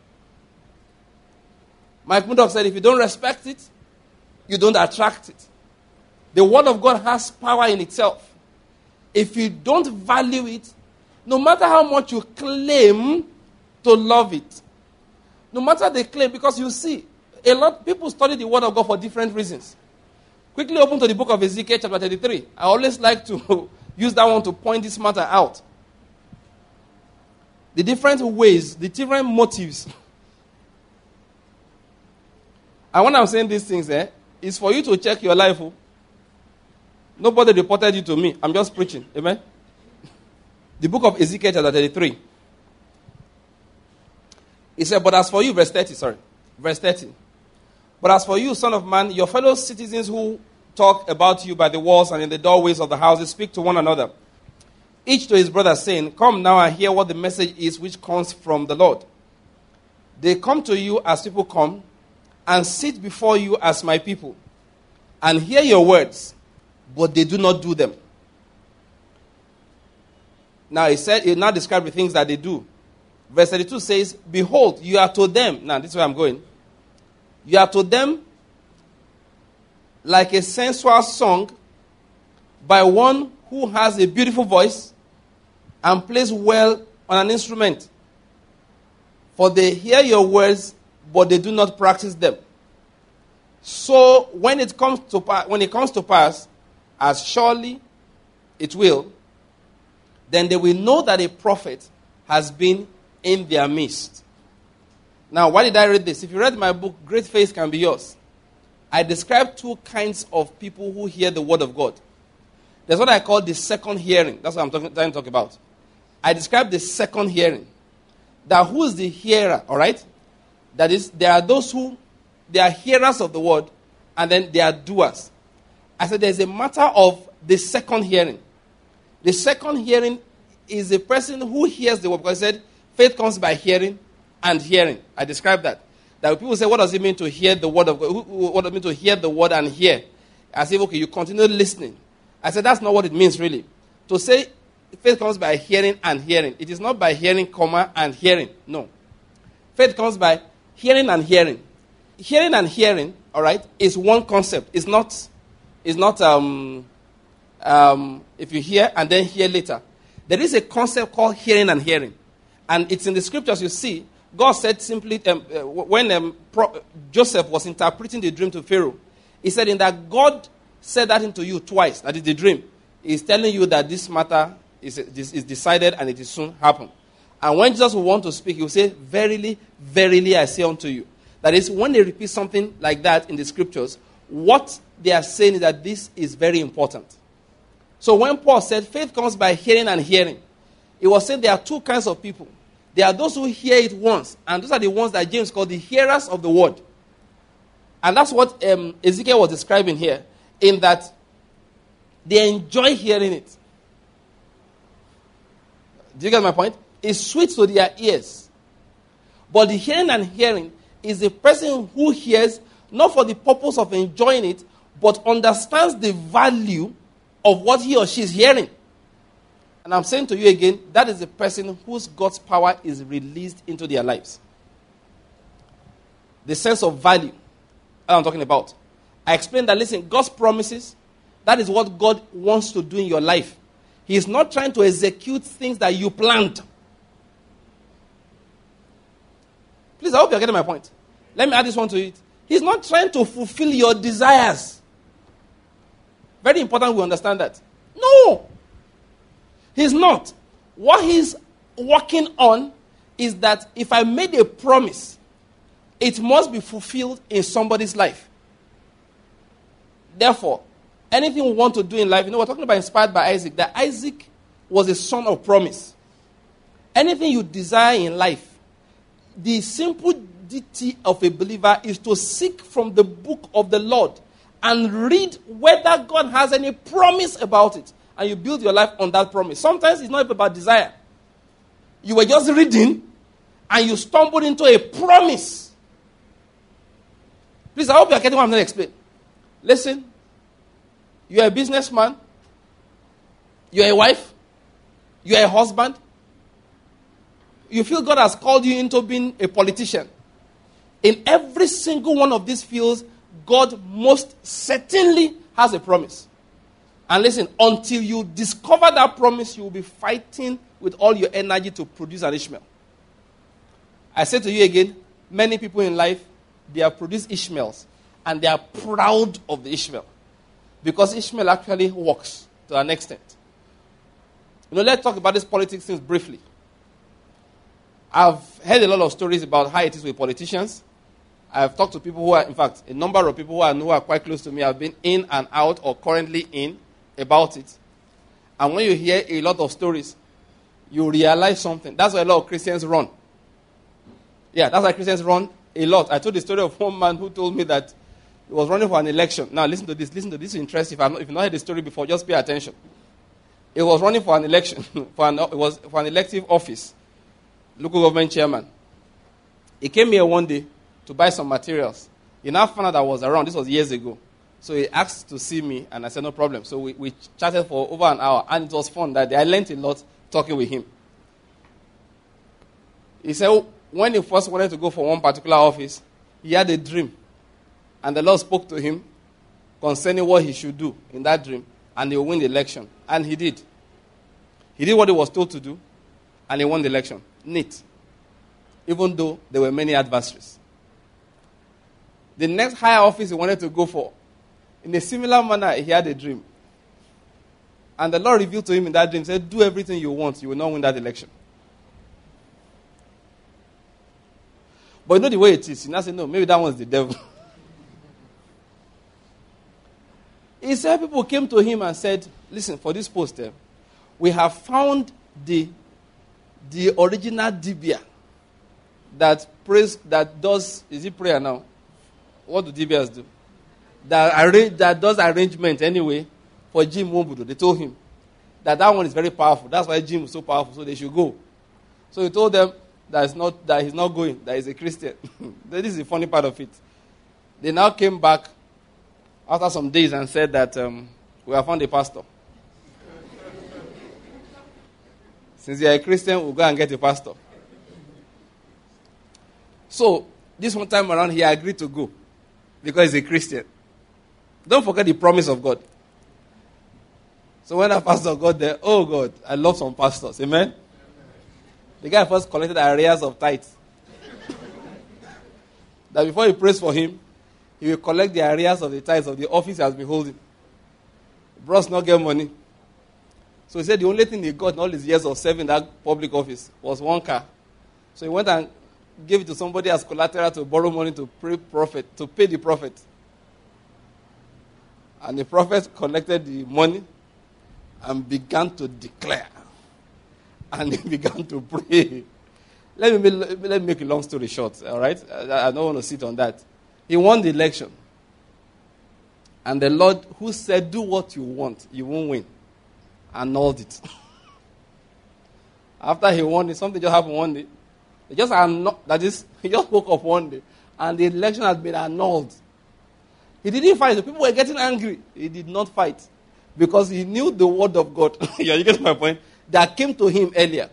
Mike Murdoch said, if you don't respect it, you don't attract it. The word of God has power in itself. If you don't value it, no matter how much you claim to love it, no matter the claim, because you see, a lot of people study the word of God for different reasons. Quickly open to the book of Ezekiel chapter 33. I always like to use that one to point this matter out. The different ways, the different motives. And when I'm saying these things, it's for you to check your life. Nobody reported you to me. I'm just preaching. Amen? The book of Ezekiel chapter 33. He said, but as for you, verse 30. But as for you, son of man, your fellow citizens who talk about you by the walls and in the doorways of the houses, speak to one another, each to his brother, saying, come now and hear what the message is which comes from the Lord. They come to you as people come, and sit before you as my people, and hear your words, but they do not do them. Now he now describes the things that they do. Verse 32 says, behold, you are to them. Now this is where I'm going. You are to them like a sensual song by one who has a beautiful voice and plays well on an instrument. For they hear your words, but they do not practice them. So when it comes to pass, as surely it will, then they will know that a prophet has been in their midst. Now, why did I read this? If you read my book, Great Faith Can Be Yours, I describe two kinds of people who hear the word of God. There's what I call the second hearing. That's what I'm trying to talk about. I describe the second hearing. That who is the hearer, all right? That is, there are those who, they are hearers of the word, and then they are doers. I said there's a matter of the second hearing. The second hearing is a person who hears the word. Because I said faith comes by hearing and hearing. I described that. That people say, what does it mean to hear the word of God? What does it mean to hear the word and hear? I say, okay, you continue listening. I said, that's not what it means really. To say faith comes by hearing and hearing. It is not by hearing, comma, and hearing. No. Faith comes by hearing and hearing. Hearing and hearing, all right, is one concept. It's not if you hear and then hear later. There is a concept called hearing and hearing. And it's in the scriptures you see. God said simply, when Joseph was interpreting the dream to Pharaoh, he said in that God said that into you twice, that is the dream. He's telling you that this matter is decided and it will soon happen. And when Jesus will want to speak, he will say, verily, verily, I say unto you. That is, when they repeat something like that in the scriptures, what they are saying is that this is very important. So when Paul said faith comes by hearing and hearing, he was saying there are two kinds of people. There are those who hear it once, and those are the ones that James called the hearers of the word. And that's what Ezekiel was describing here, in that they enjoy hearing it. Do you get my point? It's sweet to their ears. But the hearing and hearing is a person who hears not for the purpose of enjoying it, but understands the value of what he or she is hearing. And I'm saying to you again, that is the person whose God's power is released into their lives. The sense of value that I'm talking about. I explained that, listen, God's promises, that is what God wants to do in your life. He is not trying to execute things that you planned. Please, I hope you're getting my point. Let me add this one to it. He's not trying to fulfill your desires. Very important we understand that. No. He's not. What he's working on is that if I made a promise, it must be fulfilled in somebody's life. Therefore, anything we want to do in life, we're talking about inspired by Isaac, that Isaac was a son of promise. Anything you desire in life, the simple duty of a believer is to seek from the book of the Lord and read whether God has any promise about it. And you build your life on that promise. Sometimes it's not even about desire. You were just reading and you stumbled into a promise. Please, I hope you're getting what I'm going to explain. Listen, you're a businessman, you're a wife, you're a husband. You feel God has called you into being a politician. In every single one of these fields, God most certainly has a promise. And listen, until you discover that promise, you will be fighting with all your energy to produce an Ishmael. I say to you again, many people in life, they have produced Ishmaels, and they are proud of the Ishmael. Because Ishmael actually works to an extent. Let's talk about these politics things briefly. I've heard a lot of stories about how it is with politicians. I've talked to people who are, in fact, a number of people who are quite close to me have been in and out or currently in about it. And when you hear a lot of stories, you realize something. That's why a lot of Christians run. Yeah, that's why Christians run a lot. I told the story of one man who told me that He was running for an election. Now, listen to this. Listen to this. It's interesting. If you've not heard the story before, just pay attention. He was running for an election. It was for an elective office. Local government chairman. He came here one day to buy some materials. He now found out I was around. This was years ago. So he asked to see me, and I said, no problem. So we chatted for over an hour, and it was fun that day. I learned a lot talking with him. He said when he first wanted to go for one particular office, he had a dream. And the Lord spoke to him concerning what he should do in that dream, and he will win the election. And he did. He did what he was told to do, and he won the election. Neat. Even though there were many adversaries. The next higher office he wanted to go for, in a similar manner, he had a dream. And the Lord revealed to him in that dream, said, do everything you want, you will not win that election. But you know the way it is. You now say, no, maybe that one's the devil. He said people came to him and said, listen, for this post, we have found the original Dibia that prays, that does, is it prayer now? What do Dibias do? That does arrangement anyway for Jim Wombudo. They told him that one is very powerful. That's why Jim is so powerful, so they should go. So he told them that he's not going, that he's a Christian. This is the funny part of it. They now came back after some days and said that we have found a pastor. Since you're a Christian, we'll go and get a pastor. So, this one time around, he agreed to go because he's a Christian. Don't forget the promise of God. So when that pastor got there, oh God, I love some pastors. Amen? The guy first collected arrears of tithes. That before he prays for him, he will collect the arrears of the tithes of the office he has been holding. Bros not get money. So he said the only thing he got in all his years of serving that public office was one car. So he went and gave it to somebody as collateral to borrow money to pay the prophet. And the prophet collected the money and began to declare. And he began to pray. Let me make a long story short, all right? I don't want to sit on that. He won the election. And the Lord, who said, do what you want, you won't win, annulled it. After he won it, something just happened one day. He just woke up one day, and the election had been annulled. He didn't fight. The people were getting angry. He did not fight. Because he knew the word of God. Yeah, you get my point? That came to him earlier.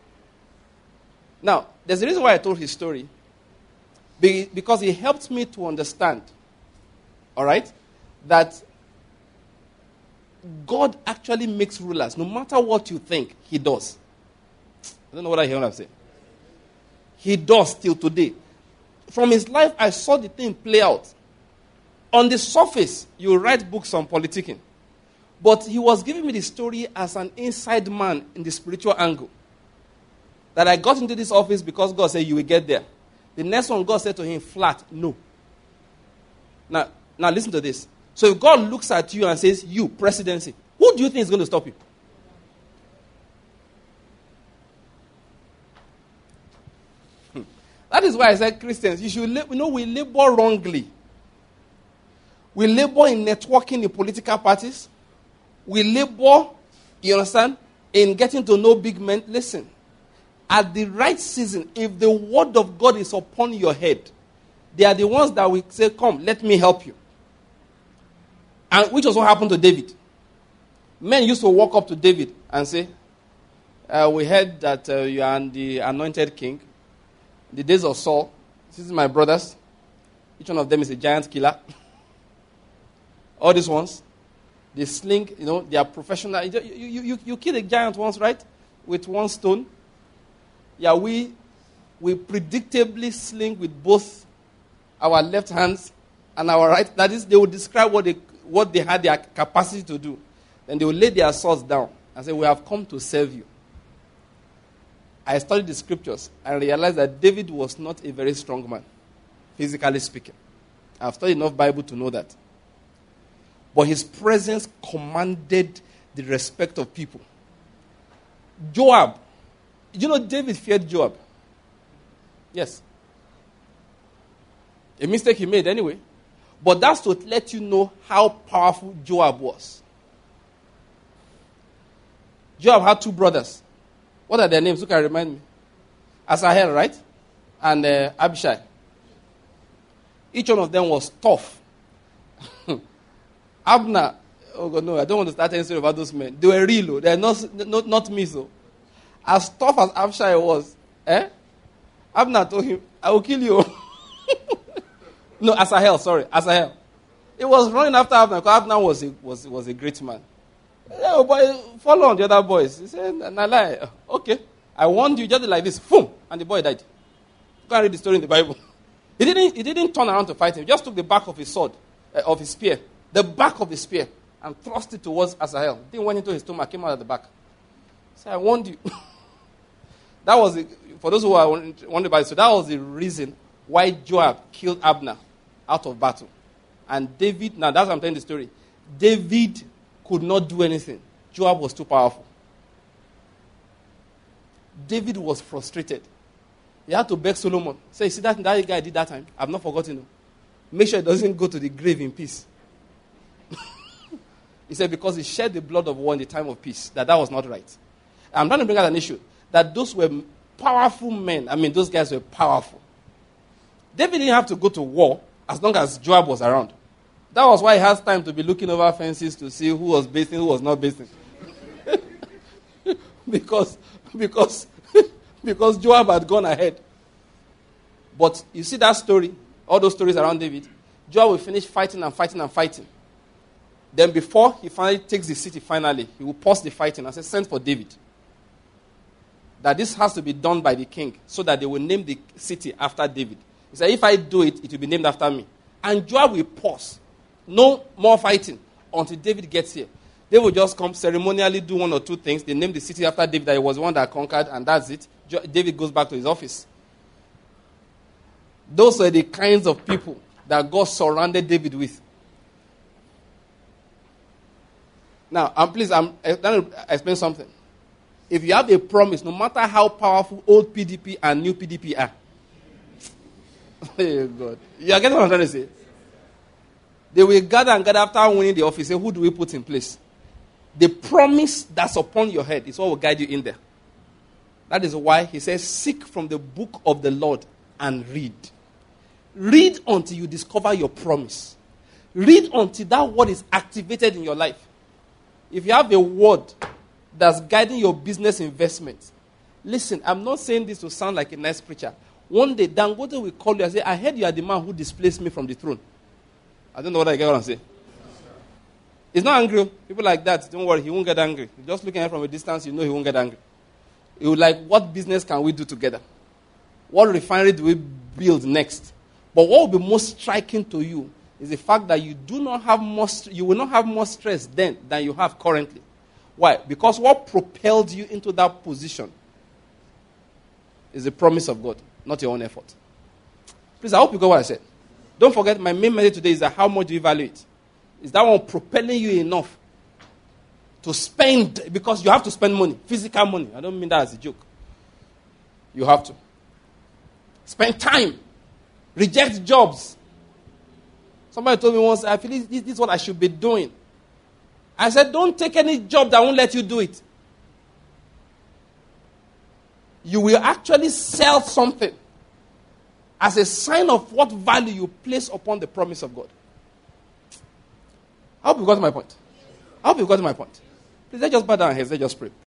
Now, there's a reason why I told his story. Because he helped me to understand, all right, that God actually makes rulers. No matter what you think, he does. I don't know what I hear when I say. He does till today. From his life, I saw the thing play out. On the surface, you write books on politicking. But he was giving me the story as an inside man in the spiritual angle. That I got into this office because God said, you will get there. The next one, God said to him, flat, no. Now listen to this. So if God looks at you and says, you, presidency, who do you think is going to stop you? That is why I said, Christians, you should, we labor wrongly. We labor in networking in political parties. We labor, you understand, in getting to know big men. Listen, at the right season, if the word of God is upon your head, they are the ones that will say, come, let me help you. And which was what happened to David. Men used to walk up to David and say, we heard that you are the anointed king. The days of Saul, this is my brothers. Each one of them is a giant killer. All these ones, they sling, they are professional. You kill a giant once, right? With one stone. Yeah, we predictably sling with both our left hands and our right. That is, they will describe what they had their capacity to do. Then they will lay their swords down and say, we have come to serve you. I studied the scriptures and realized that David was not a very strong man, physically speaking. I've studied enough Bible to know that. But his presence commanded the respect of people. Joab. David feared Joab. Yes. A mistake he made anyway. But that's to let you know how powerful Joab was. Joab had 2 brothers. What are their names? Who can remind me? Asahel, right? And Abishai. Each one of them was tough. Abner, oh God, no, I don't want to start any story about those men. They were real, they are not me, so. As tough as Abishai was, Abner told him, I will kill you. No, Asahel. He was running after Abner because Abner was a great man. Yeah, boy, follow on the other boys. He said, Nalai, okay. I warned you just like this. Boom! And the boy died. Go and read the story in the Bible. He didn't turn around to fight him. He just took the back of his sword, of his spear. The back of his spear. And thrust it towards Asahel. Didn't went into his stomach, came out at the back. So I warned you. That was, for those who are wondering about it, so that was the reason why Joab killed Abner out of battle. And David, now that's what I'm telling the story. David could not do anything. Joab was too powerful. David was frustrated. He had to beg Solomon. Say, see that guy did that time? I've not forgotten him. Make sure he doesn't go to the grave in peace. He said because he shed the blood of war in the time of peace. That was not right. I'm trying to bring out an issue. That those were powerful men. I mean, those guys were powerful. David didn't have to go to war as long as Joab was around. That was why he has time to be looking over fences to see who was bathing, who was not bathing. because Joab had gone ahead. But you see that story, all those stories around David, Joab will finish fighting and fighting and fighting. Then before he finally takes the city he will pause the fighting and say, send for David. That this has to be done by the king so that they will name the city after David. He said, if I do it, it will be named after me. And Joab will pause. No more fighting until David gets here. They will just come ceremonially do 1 or 2 things. They name the city after David, that he was the one that conquered, and that's it. David goes back to his office. Those are the kinds of people that God surrounded David with. Now, I'm trying to explain something. If you have a promise, no matter how powerful old PDP and new PDP are, oh God, you are getting what I'm trying to say? They will gather after winning the office. Say, who do we put in place? The promise that's upon your head is what will guide you in there. That is why he says, seek from the book of the Lord and read. Read until you discover your promise. Read until that word is activated in your life. If you have a word that's guiding your business investment, listen, I'm not saying this to sound like a nice preacher. One day, Dangote will call you and say, I heard you are the man who displaced me from the throne. I don't know what I get what I'm saying. He's not angry. People like that, don't worry, he won't get angry. Just looking at him from a distance, you know he won't get angry. He will like, what business can we do together? What refinery do we build next? But what will be most striking to you is the fact that you will not have more stress then than you have currently. Why? Because what propelled you into that position is the promise of God, not your own effort. Please, I hope you got what I said. Don't forget, my main message today is that how much do you value it? Is that one propelling you enough to spend? Because you have to spend money, physical money. I don't mean that as a joke. You have to. Spend time. Reject jobs. Somebody told me once, I feel this is what I should be doing. I said, don't take any job that won't let you do it. You will actually sell something as a sign of what value you place upon the promise of God. I hope you got my point. Please, let's just bow down our heads. Let's just pray.